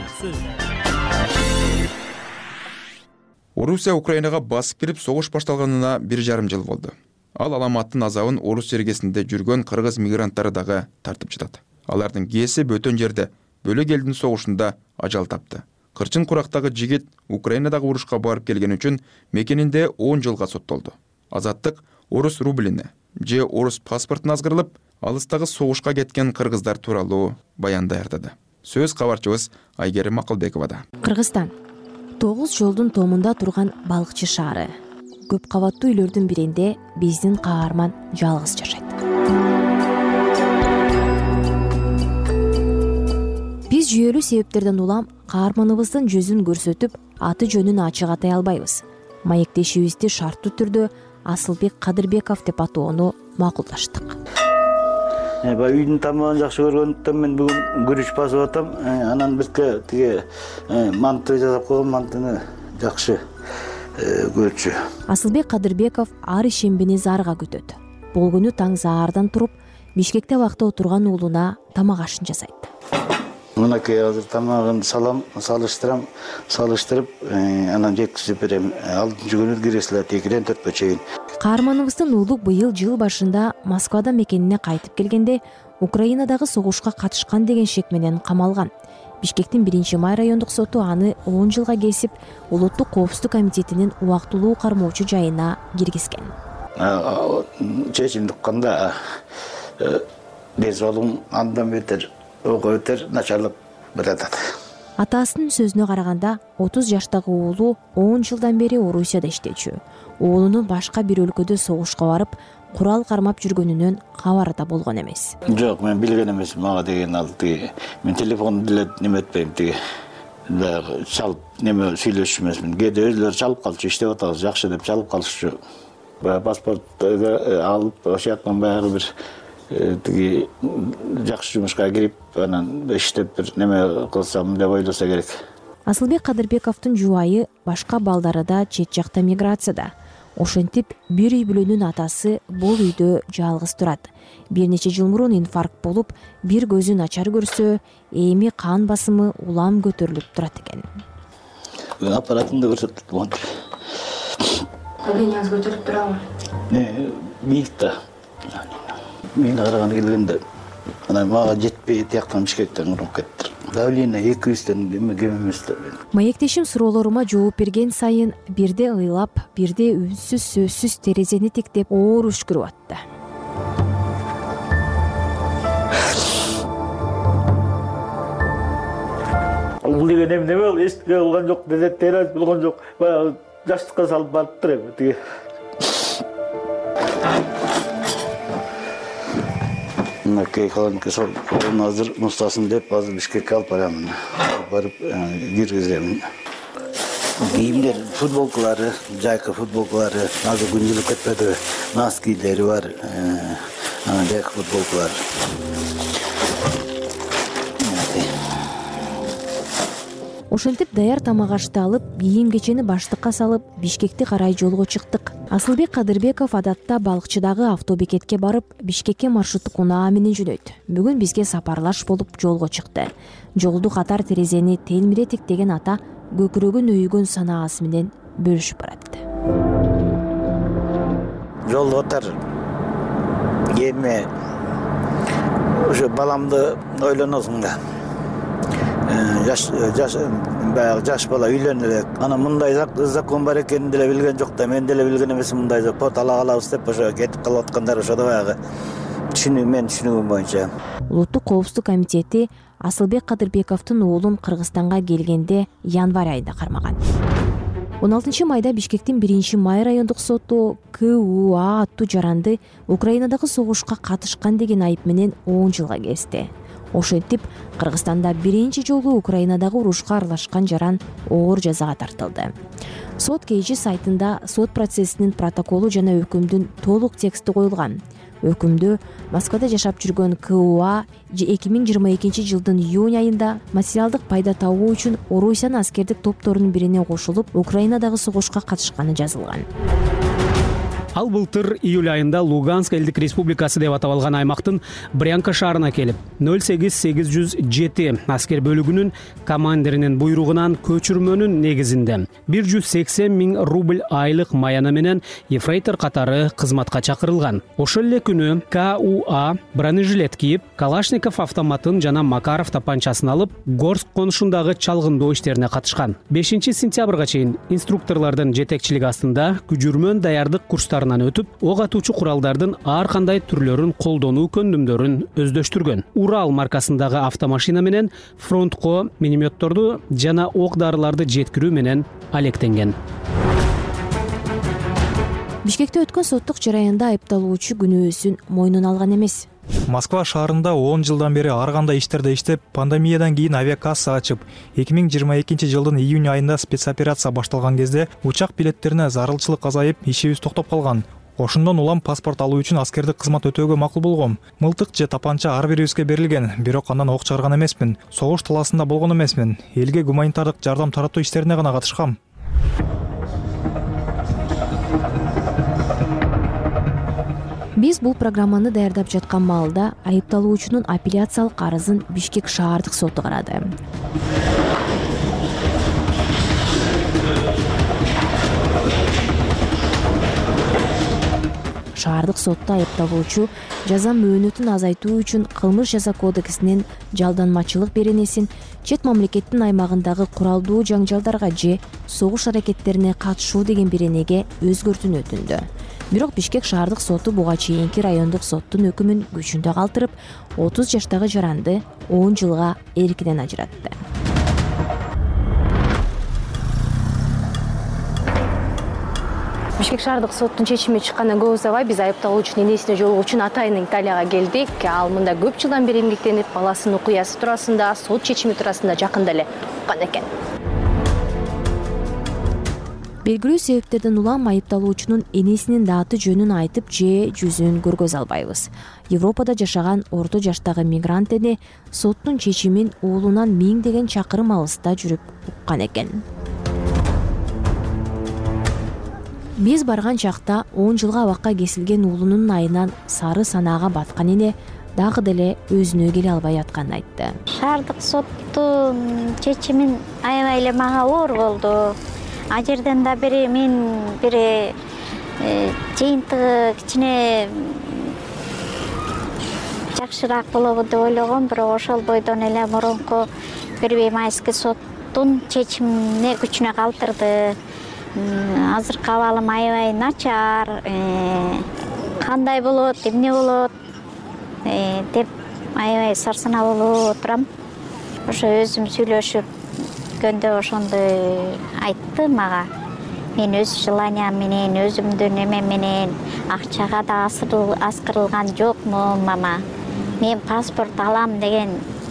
S2: Орусия Украинага басып кирип согуш башталганына бир жарым жыл болду. Ал аламаттын азабын Орус жергесинде жүргөн кыргыз мигранттары дагы тартып жатат. Алардын кээси бөтөн жерде бөлөк элдин согушунда ажал тапты. Кырчын курактагы жигит Украинадагы урушка барып келген үчүн мекенинде он жылга соттолду. Азаттык орус рублине же орус паспортун азгырылып, алыстагы согушка кеткен кыргыздар тууралуу баян даярдады. Сөз кабарчыбыз Айгерим Акылбековада.
S5: Кыргызстан тогуз жолдун томунда турган балыкчы шаары. Көп кабаттуу үйлөрдүн биринде биздин каарман жалгыз жашайт. Биз жүйөлүү себептерден улам каарманыбыздын жүзүн көрсөтүп, аты жөнүн ачык атай албайбыз. Маектешибизди шарттуу түрдө Асылбек Кадырбеков деп атоону макулдаштык.
S6: Баягы үйдүн тамагын жакшы көргөндүктөн мен бүгүн күрүч басып атам. Анан бизге тиге манты жасап койгон, мантыны жакшы көрчү.
S5: Асылбек Кадырбеков ар ишембини зарга күтөт. Бул күнү таң заардан туруп, Бишкекте вакта отурган уулуна тамак ашын жасайт.
S6: Мынакей азыр тамагын салам, салыштырам, салыштырып, анан жеткизип берем. Алтынчы күнү киресилер экиден төрткө чейин.
S5: каарманыбыздын уулу быйыл жыл башында Москвада мекенине кайтып келгенде Украинадагы согушка катышкан деген шек менен камалган. Бишкектин биринчи май райондук соту аны он жылга кесип, улуттук коопсуздук комитетинин убактылуу кармоочу жайына киргизген.
S6: Чечим укканда ден соолугум андан бетер ого бетер начарлап баратат.
S5: Атасынын сөзүнө караганда отуз жаштагы уулу он жылдан бери Орусияда иштечү. Уулунун башка бир өлкөдө согушка барып, курал кармап жүргөнүнөн кабары да болгон эмес.
S6: Жок, мен билген эмес, мага деген ал тиги. Мен телефонду деле неме этпейм тиги. Дагы чалып неме сүйлөшүп эмесмин. Кээде өзүлөрү чалып калчу, иштеп атабыз, жакшы деп чалып калышчу. Паспорт алып, ошол жактан баягы бир тиги жакшы жумушка кирип, анан иштеп бир неме кылсам деп ойлосо керек.
S5: Асылбек Кадырбековдун жубайы башка балдары да чет жакта миграцияда. Ошентип бир үй бүлөнүн атасы бул үйдө жалгыз турат. Бир нече жыл мурун инфаркт болуп, бир көзү начар көрсө, эми кан басымы улам көтөрүлүп турат экен.
S6: Аппаратында көрсөтүп болду.
S11: Давлениеңиз көтөрүп турабы?
S6: Не, миикта. Мен караганы келгенде, анан мага жетпей тияктан Бишкектен уруп кетти. Давление эки жүздөн эме кем эмес да.
S5: Маектешим суроолорума жооп берген сайын бирде ыйлап, бирде үнсүз сөзсүз терезени тиктеп оор үшкүрүп атты.
S6: Бул деген эме бол, эчтеке болгон жок, тераз болгон жок. Баягы жаштыкка салып барып тур эми тиги. Мынакей колонка сол азыр мустасын деп азыр Бишкекке алып барамын. Барып киргиземин. Кийимдер, футболкалары, жайкы футболкалары, азыр күн жылып кетпеди. Носкилери бар, анан жайкы футболкалар.
S5: Ошентип даяр тамак ашты алып, кийим кечени баштыкка салып, Бишкекти карай жолго чыктык. Асылбек Кадырбеков адатта балыкчыдагы автобекетке барып, Бишкекке маршруттук унаа менен жөнөйт. Бүгүн бизге сапарлаш болуп жолго чыкты. Жолду катар терезени телмиретик деген ата көкүрөгүн өйгөн санаасы менен бөлүшүп барат.
S6: Жолду катар эми ошо баламды ойлоносуң да. Жаш жаш баягы жаш бала үйлөнүп элек. Анан мындай закон бар экенин деле билген жок да, мен деле билген эмесмин мындай закон ала калабыз деп ошо кетип калып аткандар ошодо баягы түшүнүү мен түшүнүгүм боюнча.
S5: Улуттук коопсуздук комитети Асылбек Кадырбековдун уулун Кыргызстанга келгенде январь айында кармаган. он алтынчы майда Бишкектин биринчи май райондук соту К У А аттуу жаранды Украинадагы согушка катышкан деген айып менен он жылга кести. Ошентип, Кыргызстанда биринчи жолу Украинадагы урушка аралашкан жаран оор жазага тартылды. Сот КЖ сайтында сот процессинин протоколу жана өкүмдүн толук тексти коюлган. Өкүмдө Москвада жашап жүргөн К У А эки миң жыйырма экинчи жылдын июнь айында материалдык пайда табуу үчүн Орусиянын аскердик топторунун бирине кошулуп, Украинадагы согушка катышканы жазылган.
S3: Ал былтыр июль айында Луганск элдик республикасы деп аталган аймактын Брянка шаарына келип, нөл сегиз сегиз жүз жети аскер бөлүгүнүн командиринин буйругунан көчүрмөнүн негизинде бир жүз сексен миң рубль айлык маяна менен ефрейтор катары кызматка чакырылган. Ошол эле күнү К У А бронежилет кийип, Калашников автоматын жана Макаров тапанчасын алып, Горск конушундагы чалгындоо иштерине катышкан. бешинчи сентябрга чейин инструкторлордун жетекчилиги астында күчүрмөн даярдык курстары өтүп, ок атуучу куралдардын ар кандай түрлөрүн колдонуу көндүмдөрүн өздөштүргөн. Урал маркасындагы автомашина менен фронтко минометторду жана ок дарыларды жеткирүү менен алектенген.
S5: Бишкекте өткөн соттук жараянда айыпталуучу күнөөсүн мойнуна алган эмес.
S8: Москва шаарында он жылдан бери ар кандай иштерде иштеп, пандемиядан кийин авиакасса ачып, эки миң жыйырма экинчи жылдын июнь айында спецоперация башталган кезде учак билеттерине зарылчылык азайып, ишибиз токтоп калган. Ошондон улам паспорт алуу үчүн аскердик кызмат өтөөгө макул болгом. Мылтык же тапанча ар бирибизге берилген, бирок андан ок чыгарган эмесмин. Согуш талаасында болгон эмесмин. Элге гуманитардык жардам таратуу иштерине гана катышкам.
S5: Биз бул программаны даярдап жаткан маалда айыпталуучунун апелляциялык арызын Бишкек шаардык соту карады. шаардык сотто айыпталуучу жаза мөөнөтүн азайтуу үчүн кылмыш жаза кодексинин жалданмачылык беренесин чет мамлекеттин аймагындагы куралдуу жаңжалдарга же согуш аракеттерине катышуу деген беренеге өзгөртүүнү өтүндү. Бирок Бишкек шаардык соту буга чейинки райондук соттун өкүмүн күчүндө калтырып, отуз жаштагы жаранды он жылга эркинен ажыратты.
S9: Бишкек шаардык соттун чечими чыккандан көп узабай биз айыпталуучунун энесине жолугуу үчүн атайын Италияга келдик. Ал мында көп жылдан бери эмгектенип, баласынын окуясы туурасында, сот чечими туурасында жакында эле уккан экен.
S5: Белгилүү себептерден улам айыпталуучунун энесинин даты жөнүн айтып же жүзүн көргөзө албайбыз. Европада жашаган орто жаштагы мигрант эне соттун чечимин уулунан миңдеген чакырым алыста жүрүп уккан экен. Биз барган чакта он жылга абакка кесилген уулунун айынан сары санаага баткан эне дагы деле өзүнө келе албай атканын айтты.
S10: Шаардык соттун чечимин аябай эле мага оор болду. А жерден да бери мен бир жыйынтыгы кичине жакшыраак болобу деп ойлогом, бирок ошол бойдон эле мурунку бир майский соттун чечимине күчүнө калтырды. Азыркы абалым аябай начар, кандай болот, эмне болот деп аябай сарсана болуп отурам. Ошо өзүм сүйлөшүп көндө ошондой айтты мага. Мен өз желаниям менен, өзүмдүн эмем менен акчага да аскырылган жокмун, мама. Мен паспорт алам деген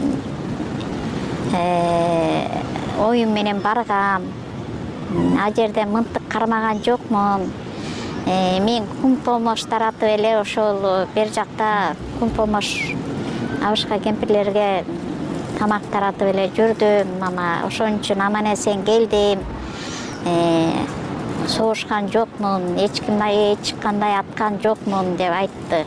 S10: оюм менен баргам. А жерде мынтык кармаган жокмун. Мен кум помош таратып эле ошол бер жакта кум помош абышка кемпирлерге тамак таратып эле жүрдүм, мама. Ошон үчүн аман эсен келдим. Согушкан жокмун, эч кимге эч кандай аткан жокмун деп айтты.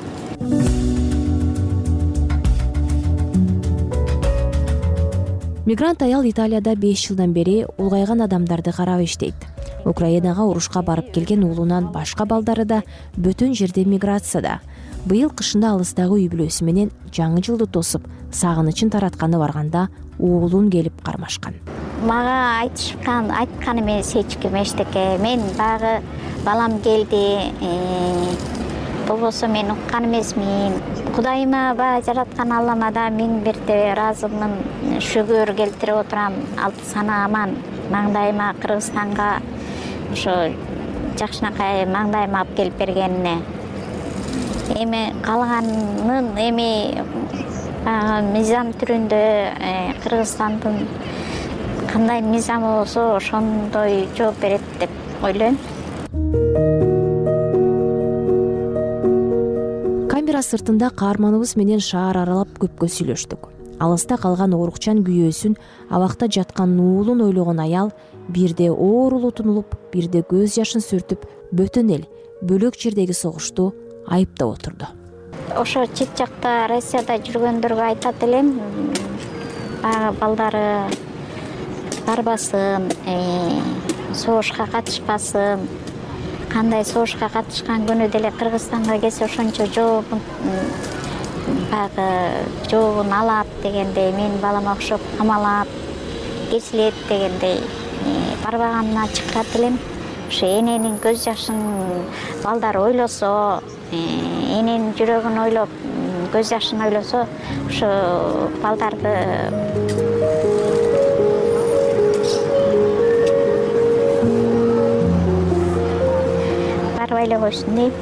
S5: Мигрант аял Италияда беш жылдан бери улгайган адамдарды карап иштейт. Украинага урушка барып келген уулунан башка балдары да бөтөн жерде миграцияда. Быйыл кышында алыстагы үй бүлөсү менен жаңы жылды тосуп, сагынычын таратканы барганда уулун келип кармашкан.
S10: Мага айтышкан, айткан эмес эч ким эчтеке. Мен дагы балам келди. Болбосо мен уккан эмесмин. Кудайыма баа жараткан Аллама да миң бирде ыраазымын. Шүгүр келтирип отурам. Алты сана аман. Маңдайыма Кыргызстанга ошо жакшынакай маңдайыма алып келип бергенине. Эми калганын эми мыйзам түрүндө Кыргызстандын кандай мыйзамы болсо ошондой жооп берет деп ойлойм.
S5: Камера сыртында каарманыбыз менен шаар аралап көпкө сүйлөштүк. Алыста калган оорукчан күйөөсүн абакта жаткан уулун ойлогон аял бирде оорулуу тунулуп, бирде көз жашын сүртүп, бөтөн эл бөлөк жердеги согушту айыптап отурду.
S10: Ошо чет жакта Россияда жүргөндөргө айтат элем, баягы балдары барбасын, согушка катышпасын. Кандай согушка катышкан күнү деле Кыргызстанга келсе ошончо жообун баягы жообун алат дегендей, мен балама окшоп камалат, кесилет дегендей барбаганына чыкырат элем. Ошо эненин көз жашын балдар ойлосо, эненин жүрөгүн ойлоп, көз жашын ойлосо, ошо балдарды барбай эле койсун дейм.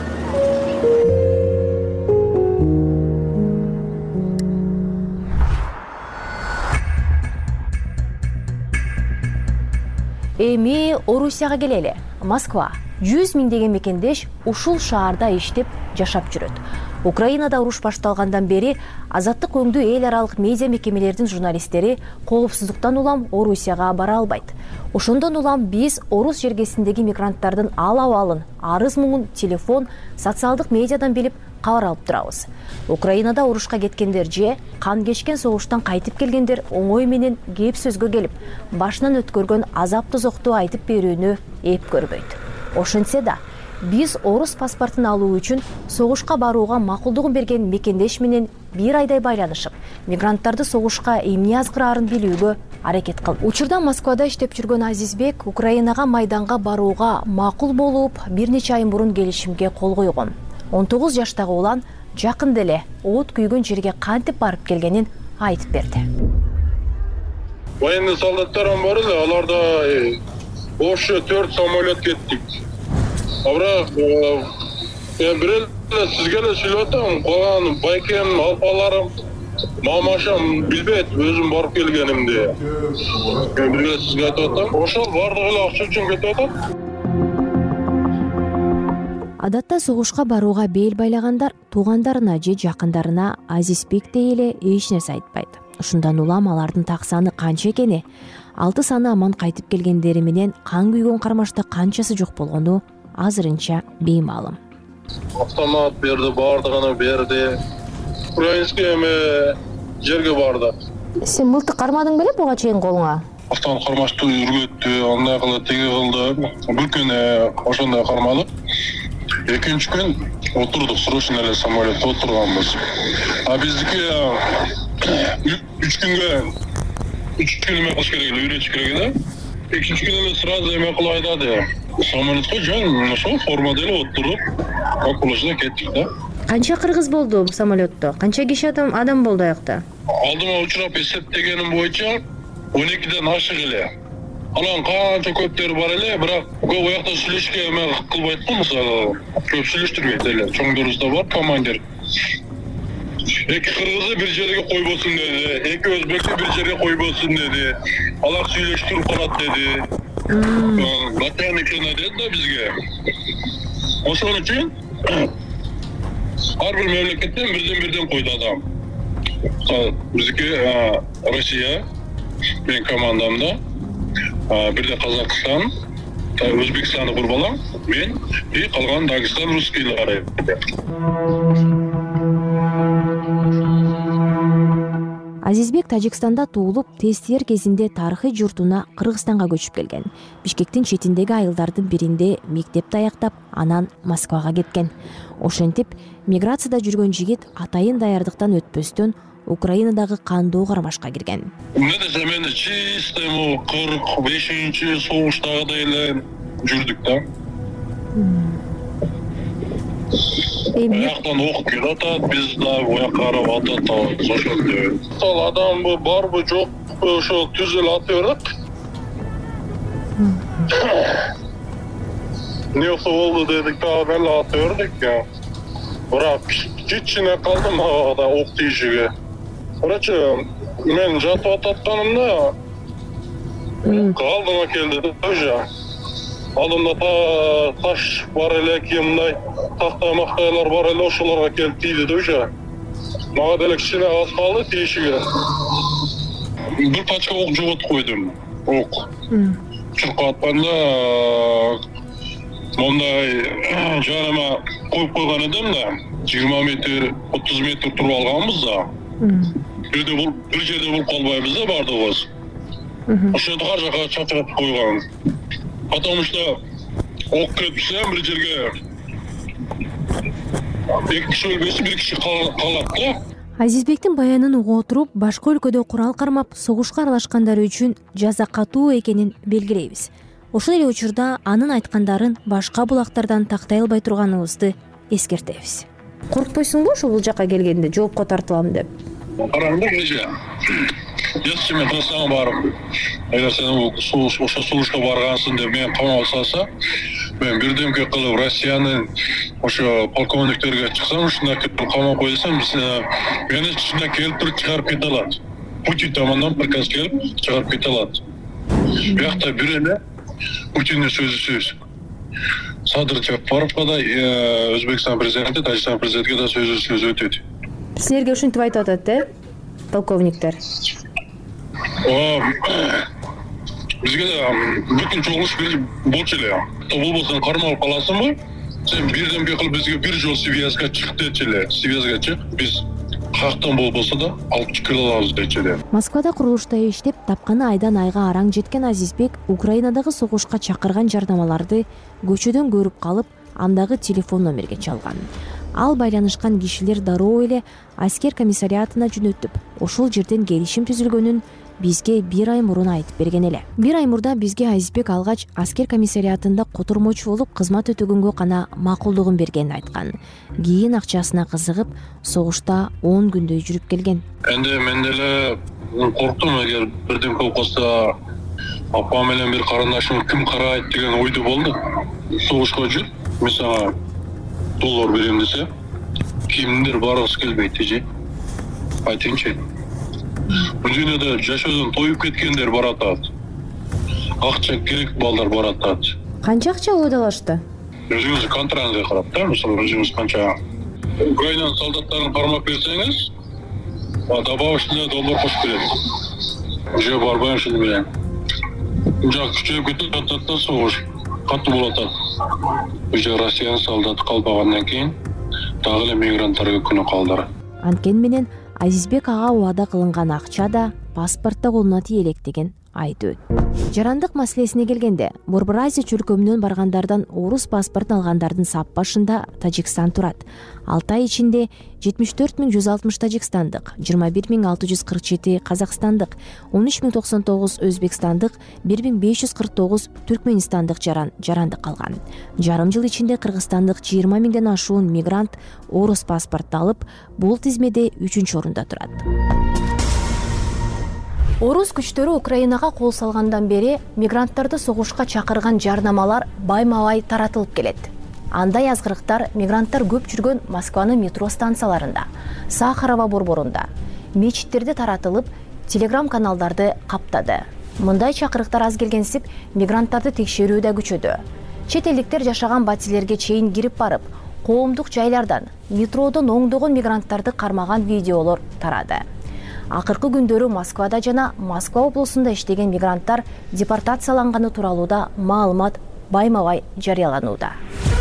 S5: Эми Орусияга келели. Москва жүз миңдеген мекендеш ушул шаарда иштеп жашап жүрөт. Украинада уруш башталгандан бери азаттык өңдүү эл аралык медиа мекемелердин журналисттери коопсуздуктан улам Орусияга бара албайт. Ошондон улам биз орус жергесиндеги мигранттардын ал абалын, арыз муңун телефон, социалдык медиадан билип кабар алып турабыз. Украинада урушка кеткендер же кан кечкен согуштан кайтып келгендер оңой менен кеп сөзгө келип, башынан өткөргөн азап тозокту айтып берүүнү эп көрбөйт. Ошентсе да, биз орус паспортун алуу үчүн согушка барууга макулдугун берген мекендеш менен бир айдай байланышып, мигранттарды согушка эмне азгыраарын билүүгө аракет кылды. Учурда Москвада иштеп жүргөн Азизбек Украинага майданга барууга макул болуп, бир нече ай мурун келишимге кол койгон. он тогуз жаштагы улан жакында эле от күйгөн жерге кантип барып келгенин айтып берди.
S7: Военный солдаттарым бар эле, аларда ошо төрт самолет кеттик. А бирок мен бир эле сизге эле сүйлөп атам, калган байкем, алпаларым, мамашам билбейт өзүм барып келгенимди. Мен бир эле сизге айтып атам. Ошол бардыгы эле акча үчүн кетип атат.
S5: Адатта согушка барууга бел байлагандар туугандарына же жакындарына Азизбектей эле эч нерсе айтпайт. Ушундан улам алардын так саны канча экени, алты саны аман кайтып келгендери менен кан күйгөн кармашта канчасы жок болгону азырынча беймаалым.
S7: Автомат берди, бардыгын берди. Украинский эме жерге барды.
S9: Сен мылтык кармадың беле буга чейин колуңа?
S7: Автомат кармашты үргөттү, андай кылды, тиги кылды. Бир күн ошондой кармадык. Экинчи күн отурдук, срочно эле самолетте отурганбыз. А биздики үч күнгө үч күн эме кылыш керек эле, үйрөтүш керек эле. Экинчи күн эле сразу эме кылып айтады. Самолетке жөн ошол формада эле отуруп, окулушта кеттик да.
S9: Канча кыргыз болду самолетто? Канча киши адам адам болду аякта?
S7: Алдыма учурап эсептегеним боюнча он экиден ашык эле. Анан канча көптөр бар эле, бирок көп аякта сүйлөшкө эме кылбайт го, мисалы. Көп сүйлөштүрбөйт эле. Чоңдорубузда бар командир. Эки кыргызды бир жерге койбосун деди, эки өзбекти бир жерге койбосун деди. Алар сүйлөштүрүп калат деди. Батяникина деди да бизге. Ошон үчүн ар бир мемлекеттен бирден-бирден койду адам. Биздики Россия, мен командамда, бирде Казакстан, Өзбекстанды курбалам, мен и калган Дагестан русскийлары.
S5: Азизбек Тажикстанда туулуп, тестилер кезинде тарыхый журтуна Кыргызстанга көчүп келген. Бишкектин четиндеги айылдардын биринде мектепти аяктап, анан Москвага кеткен. Ошентип, миграцияда жүргөн жигит атайын даярдыктан өтпөстөн Украинадагы кандуу кармашка кирген.
S7: Эмне десем, мен чистый кырк бешинчи согуштагыдай эле жүрдүк да. Аяктан окуп келип атат, биз да ояк карап атат, ошол. Сол адам барбы жокпу, ошо түз эле ата бердик. Эмне болду дедик да, эле ата бердик. Бирок кичине калдым ага ок тийишиге. Короче, мен жатып ататканымда алдыма келди да уже. Алдымда таш бар эле, кийимдай тактай мактайлар бар эле, ошолорго келип тийди да уже. Мага деле кичине аз калды тийишиге. Бир пачка ок жоготуп койдум. Ок. Чуркап атканда мондай жарыма коюп койгон эдим да. жыйырма метр, отуз метр туруп алганбыз да. Бирде бул бир жерде болуп калбайбыз да бардыгыбыз. Ошентип ар жака чачырып койгон. Потому что ок кетсе бир жерге эки киши өлбөсө бир киши калат да.
S5: Азизбектин баянын уга отуруп, башка өлкөдө курал кармап, согушка аралашкандары үчүн жаза катуу экенин белгилейбиз. Ошол эле учурда анын айткандарын башка булактардан тактай албай турганыбызды эскертебиз.
S9: Коркпойсуңбу ошо бул жака келгенде жоопко тартылам деп?
S7: Караңдар кече. Если мен кылсаң барып, эгер сен ошо согушка баргансың деп мени камап алса, мен бирдемке кылып Россиянын ошо полковниктерге чыксам, ушундай камап койсам, мени ушундай келип туруп чыгарып кете алат. Путин тамандан приказ келип чыгарып кете алат. Биякта бир эле Путиндин сөзү сөз. Садыр Жапаровго да, Өзбекстан президенти, Тажикстан президентке да сөзү сөз өтөт.
S9: Силерге ушинтип айтып атат, э? Полковниктер.
S7: Бизге да бүтүн чогулуш болчу эле. Болбосо кармалып каласыңбы? Сен бирдемке кылып бизге бир жол связьга чык дечи эле. Связьга чык, биз каяктан болбосо да алып чыгып алабыз дечи эле.
S5: Москвада курулушта иштеп, тапканы айдан айга араң жеткен Азизбек Украинадагы согушка чакырган жардамаларды көчөдөн көрүп калып, андагы телефон номерге чалган. Ал байланышкан кишилер дароо эле аскер комиссариатына жөнөтүп, ошол жерден келишим түзүлгөнүн бизге бир ай мурун айтып берген эле. Бир ай мурда бизге Азизбек алгач аскер комиссариатында котормочу болуп кызмат өтөгөнгө гана макулдугун бергенин айткан. Кийин акчасына кызыгып, согушта он күндөй жүрүп келген.
S7: Энди мен деле корктум, эгер бирден көп калса апам менен бир карындашым ким карайт деген ойду болду. Согушка жүр, мен сага доллар берем десе, кимдир баргысы келбейт же. Айтыңчы. Бул дүйнөдө жашоодон тоюп кеткендер баратат. Акча керек балдар баратат.
S5: Канча акча ойдалашты?
S7: Өзүңүз контрактка карап да, мисалы өзүңүз канча Украина солдаттарын кармап берсеңиз, добавочный доллар кошуп берет. Уже барбай ошол менен. Жак күчөйүп кетип атат да, согуш катуу болуп атат. Уже Россиянын солдаты калбагандан кийин дагы эле мигранттарга күнөө калдыр.
S5: Анткени менен Азизбек ага убада кылынган акча да паспортто колуна тие элек деген айтып өтүп. Жарандык маселесине келгенде, Борбор Азия чөлкөмүнөн баргандардан орус паспортун алгандардын сап башында Тажикстан турат. алты ай ичинде жетимиш төрт миң жүз алтымыш тажикстандык, жыйырма бир миң алты жүз кырк жети казакстандык, он үч миң токсон тогуз өзбекстандык, бир миң беш жүз кырк тогуз түркмөнстандык жаран жарандык калган. Жарым жыл ичинде кыргызстандык жыйырма миңден ашуун мигрант орус паспорту алып, бул тизмеде үчүнчү орунда турат. Орус күчтөрү Украинага кол салгандан бери мигранттарды согушка чакырган жарнамалар байма-бай таратылып келет. Андай азгырыктар мигранттар көп жүргөн Москванын метро станцияларында, Сахарова борборунда, мечиттерде таратылып, телеграм-каналдарды каптады. Мындай чакырыктар аз келгенсип, мигранттарды текшерүү да күчөдү. Чет элдиктер жашаган батилерге чейин кирип барып, коомдук жайлардан, метродон оңдогон мигранттарды кармаган видеолор тарады. Акыркы күндөрү Москвада жана Москва облусунда иштеген мигранттар депортацияланганы тууралуу да маалымат байма-бай жарыяланууда.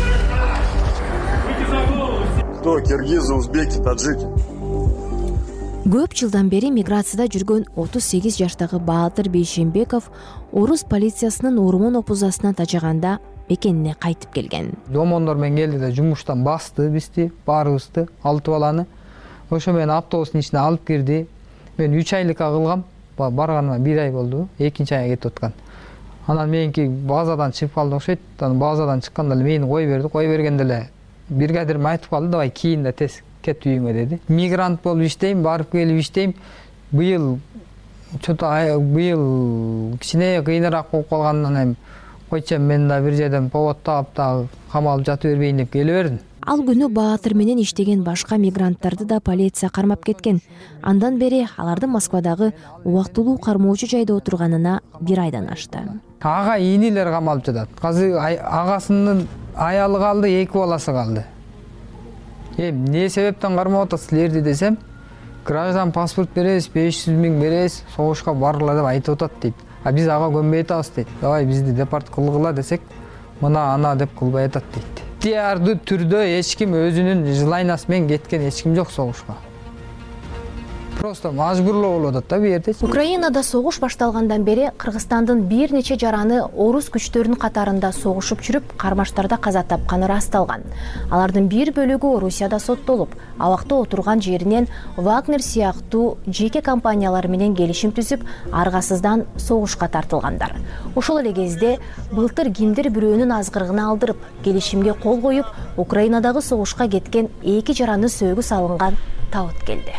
S12: Кто? Киргизы, узбеки, таджики?
S5: Көп жылдан бери миграцияда жүргөн отуз сегиз жаштагы Баатыр Бейшембеков орус полициясынын Ормон опузасына тажаганда мекенине кайтып келген.
S13: Домондор менен келди да жумуштан басты бизди, баарыбызды, алты баланы. Ошо менен автобустун ичине алып кирди. Мен үч айлыкка кылгам, барганыма бир ай болду, экинчи айга кетип аткан. Анан меники базадан чыгып калды окшойт. Анан базадан чыкканда эле мени кой берди, кой бергенде эле бригадирим айтып калды, давай кийин да тез кет үйүңө деди. Мигрант болуп иштейм, барып келип иштейм. Быйыл чото быйыл кичине кыйыныраак болуп калгандан эми койчом мен да бир жерден повод таап дагы камалып жата бербейин деп келе бердим.
S5: Ал күнү Баатыр менен иштеген башка мигранттарды да полиция кармап кеткен. Андан бери алардын Москвадагы убактылуу кармоочу жайда отурганына бир айдан ашты.
S13: Ага инилер камалып жатат. Азыр агасынын аялы калды, эки баласы калды. Эми эмне себептен кармап атасызлерди десем, граждан паспорт беребиз, беш жүз миң беребиз, согушка баргыла деп айтып атат дейт. А биз ага көнбөй атабыз дейт. Давай бизди депорт кылгыла десек, мына ана деп кылбай атат дейт. Иктиярдуу түрдө эч ким өзүнүн желаниясы менен кеткен эч ким жок согушка. Просто мажбурлоо болуп атат да бу жерде.
S5: Украинада согуш башталгандан бери Кыргызстандын бир нече жараны орус күчтөрүнүн катарында согушуп жүрүп, кармаштарда каза тапканы ырасталган. Алардын бир бөлүгү Орусияда соттолуп, абакта отурган жеринен Вагнер сыяктуу жеке компаниялар менен келишим түзүп, аргасыздан согушка тартылгандар. Ошол эле кезде былтыр кимдир бирөөнүн азгырыгына алдырып, келишимге кол коюп, Украинадагы согушка кеткен эки жараны сөөгү салынган табыт келди.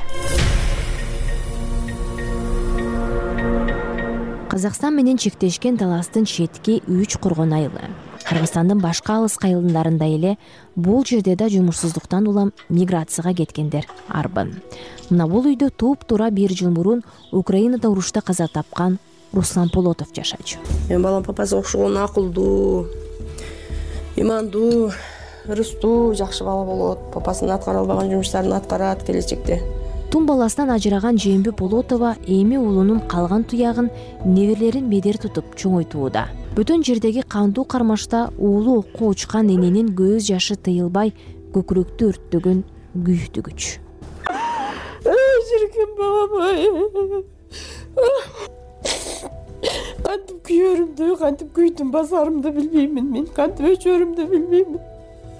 S5: Казакстан менен чектешкен таластын четки үч коргон айылы. Кыргызстандын башка алыс айылдарында эле бул жерде да жумушсуздуктан улам миграцияга кеткендер арбын. Мына бул үйдө туп-туура бир жыл мурун Украинада урушта каза тапкан Руслан Полотов жашачу.
S15: Мен балам папасы окшогон акылдуу, имандуу, ырыстуу, жакшы бала болот. Папасынын аткара албаган жумуштарын аткарат келечекте.
S5: Тун баласынан ажыраган Жемби Полотова эми уулунун калган туягын неберелерин медер тутуп чоңойтууда. Бүтүн жердеги кандуу кармашта уулу окко учкан эненин көз жашы тыйылбай көкүрөктү өрттөгөн күйүктүгүч.
S15: Жиркен балам. Кантип күйөрүмдү, кантип күйдүм басарымды билбеймин мен. Кантип өчөрүмдү билбеймин.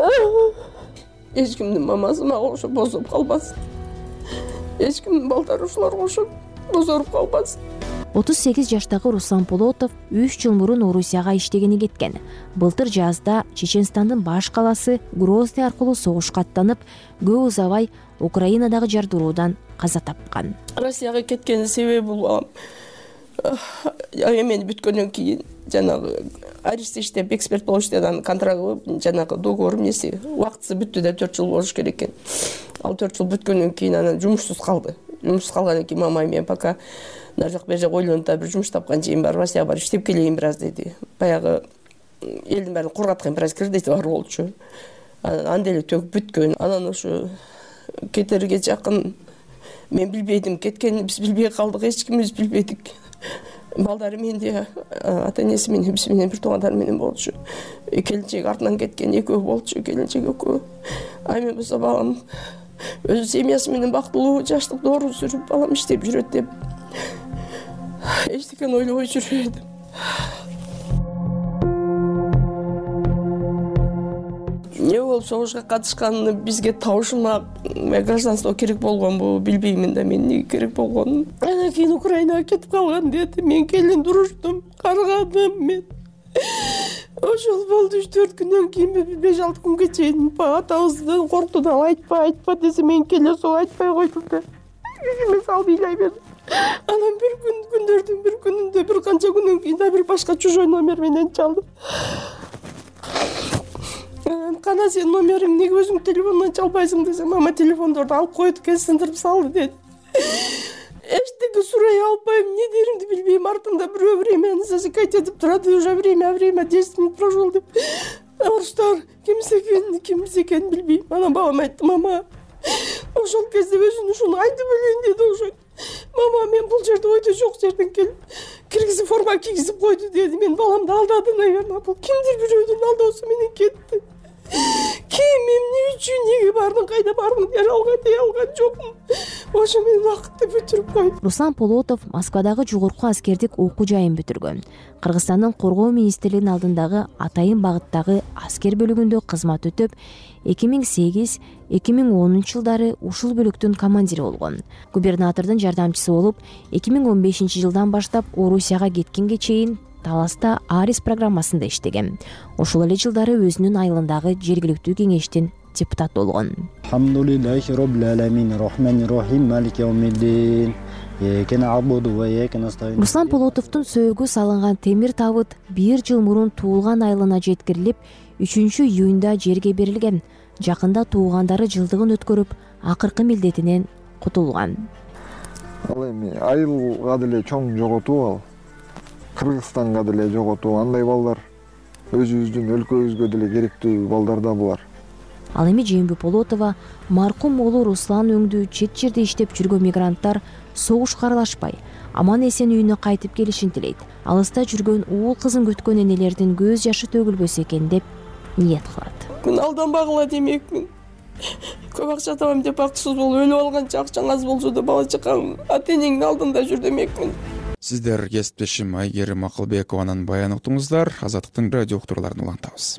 S15: эч кимдин мамасы мага окшоп бозоп калбасын, эч кимдин балдары ушуларга окшоп бозоруп калбасын.
S5: отуз сегиз жаштагы Руслан Полотов үч жыл мурун Орусияга иштегени кеткен. Былтыр жазда Чеченстандын баш каласы Грозный аркылуу согушка аттанып, көп узабай Украинадагы жардыруудан каза тапкан.
S15: Россияга кеткенин себеби бул балам эмени бүткөндөн кийин жанагы арест иштеп, эксперт болуп иштеген контрагы, жанагы договор эмеси убактысы бүттү да төрт жыл болуш керек экен. Ал төрт жыл бүткөндөн кийин анан жумушсуз калды. Жумушсуз калгандан кийин мамай мен пока нар жак бер жак ойлонуп да бир жумуш тапкан чейин бар Россияга барып иштеп келейин бираз деди. Баягы элдин баарын кургаткан бираз кредити бар болчу. Анан деле төгүп бүткөн. Анан ошо кетерге жакын мен билбедим, кеткенин биз билбей калдык, эч кимибиз билбедик. Балдары менде, ата энеси менен, биз менен бир туугандар менен болчу. Келинчек артынан кеткен экөө болчу, келинчек экөө. Ай мен болсо балам өзү семьясы менен бактылуу жаштык доору сүрүп балам иштеп жүрөт деп эчтекени ойлобой жүрбөдүм. Не болуп согушка катышканын бизге табышмак, гражданство керек болгонбу билбеймин да мен эмне керек болгонун. Анан кийин Украинага кетип калган деди. Мен келин туруштум, каргадым мен. Ошол болду үч төрт күндөн кийин беш алты күнгө чейин атабыздан коркту да айтпа айтпа десе мен келе сол айтпай койдум да. Мен сал бийлей бердим. Анан бир күн күндөрдүн бир күнүндө бир канча күндөн кийин да бир башка чужой номер менен чалды. Анан кана сен номериң неге өзүң телефондон чалбайсың десем, мама телефондорду алып коет экен, сындырып салды деди. Эчтеке сурай албайм, эмне деримди билбейм. Артында бирөө времени засекать этип турат, уже время, время, десять минут прошел деп. Орустар кимиз экенин, кимиз экенин билбейм. Анан бабам айтты, мама, ошол кезде өзүң ушуну айтып элейин деди ошо. Мама, мен бул жерде ойдо жок жерден келип, киргизип форма кийгизип койду деди. Мен баламды алдады, наверное, бул кимдир бирөөнүн алдоосу менен кетти. Ким, эмне үчүн, неге бардың, кайда бардың дей алган, дей алган жокмун. Ошо менен убакытты бүтүрүп койду.
S5: Руслан Полотов Москвадагы жогорку аскердик окуу жайын бүтүргөн. Кыргызстандын коргоо министрлигинин алдындагы Атайын багыттагы аскер бөлүгүндө кызмат өтөп, эки миң сегиз эки миң онунчу жылдары ушул бөлүктүн командири болгон. Губернатордун жардамчысы болуп, эки миң он бешинчи жылдан баштап Орусияга кеткенге чейин Таласта Арис программасында иштеген. Ошол эле жылдары өзүнүн айылындагы жергиликтүү кеңештин депутаты болгон.
S4: Алхамдулиллахи роббил аламин, рахманир рахим, малики яумиддин.
S5: Руслан Полотовдун сөөгү салынган темир табыт бир жыл мурун туулган айылына жеткирилип, үчүнчү июнда жерге берилген. Жакында туугандары жылдыгын өткөрүп, акыркы милдетинен кутулган.
S14: Ал эми айылга деле чоң жоготуу ал. Кыргызстанга деле жоготуу, андай балдар өзүбүздүн өлкөбүзгө деле керектүү балдар да булар.
S5: Ал эми Жээнбү Полотова маркум уулу Руслан өңдүү чет жерде иштеп жүргөн мигранттар согушка аралашпай, аман эсен үйүнө кайтып келишин тилейт. Алыста жүргөн уул кызын күткөн энелердин көз жашы төгүлбөсө экен деп ниет кылат.
S15: Күн алданбагыла демекмин. Көп акча табам деп актысыз болуп өлүп алганча акчаң аз болсо да бала чакаң ата энеңдин алдында жүр демекмин.
S2: Сиздер кесиптешим Айгерим Акылбекованын баянын уктуңуздар. Азаттыктын радио уктурууларын улантабыз.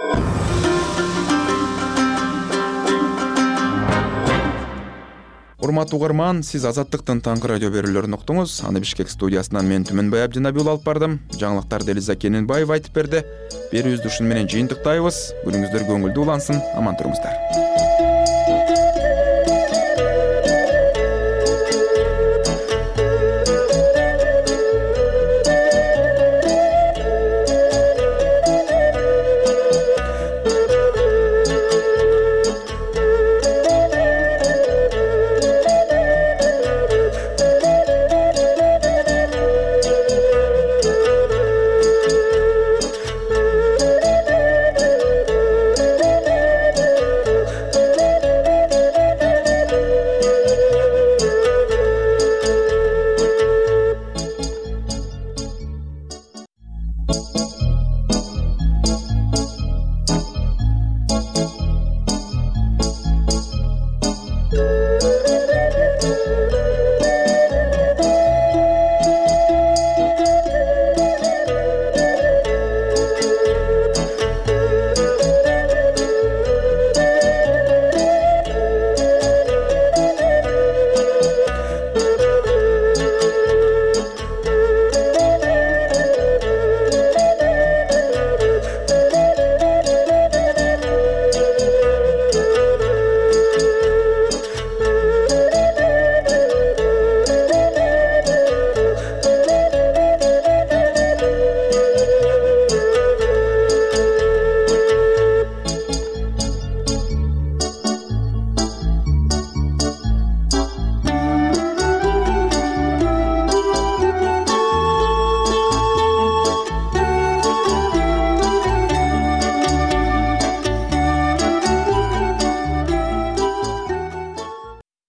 S2: Урматтуу угарман, сиз Азаттыктын таңкы радио берүүлөрүн уктуңуз. Аны Бишкек студиясынан мен Түмөнбай Абдинабиул алып бардым. Жаңылыктарды Элиза Кененбаева айтып берди. Берүүбүздү ушуну менен жыйынтыктайбыз. Күнүңүздөр көңүлдүү улансын. Аман туруңуздар.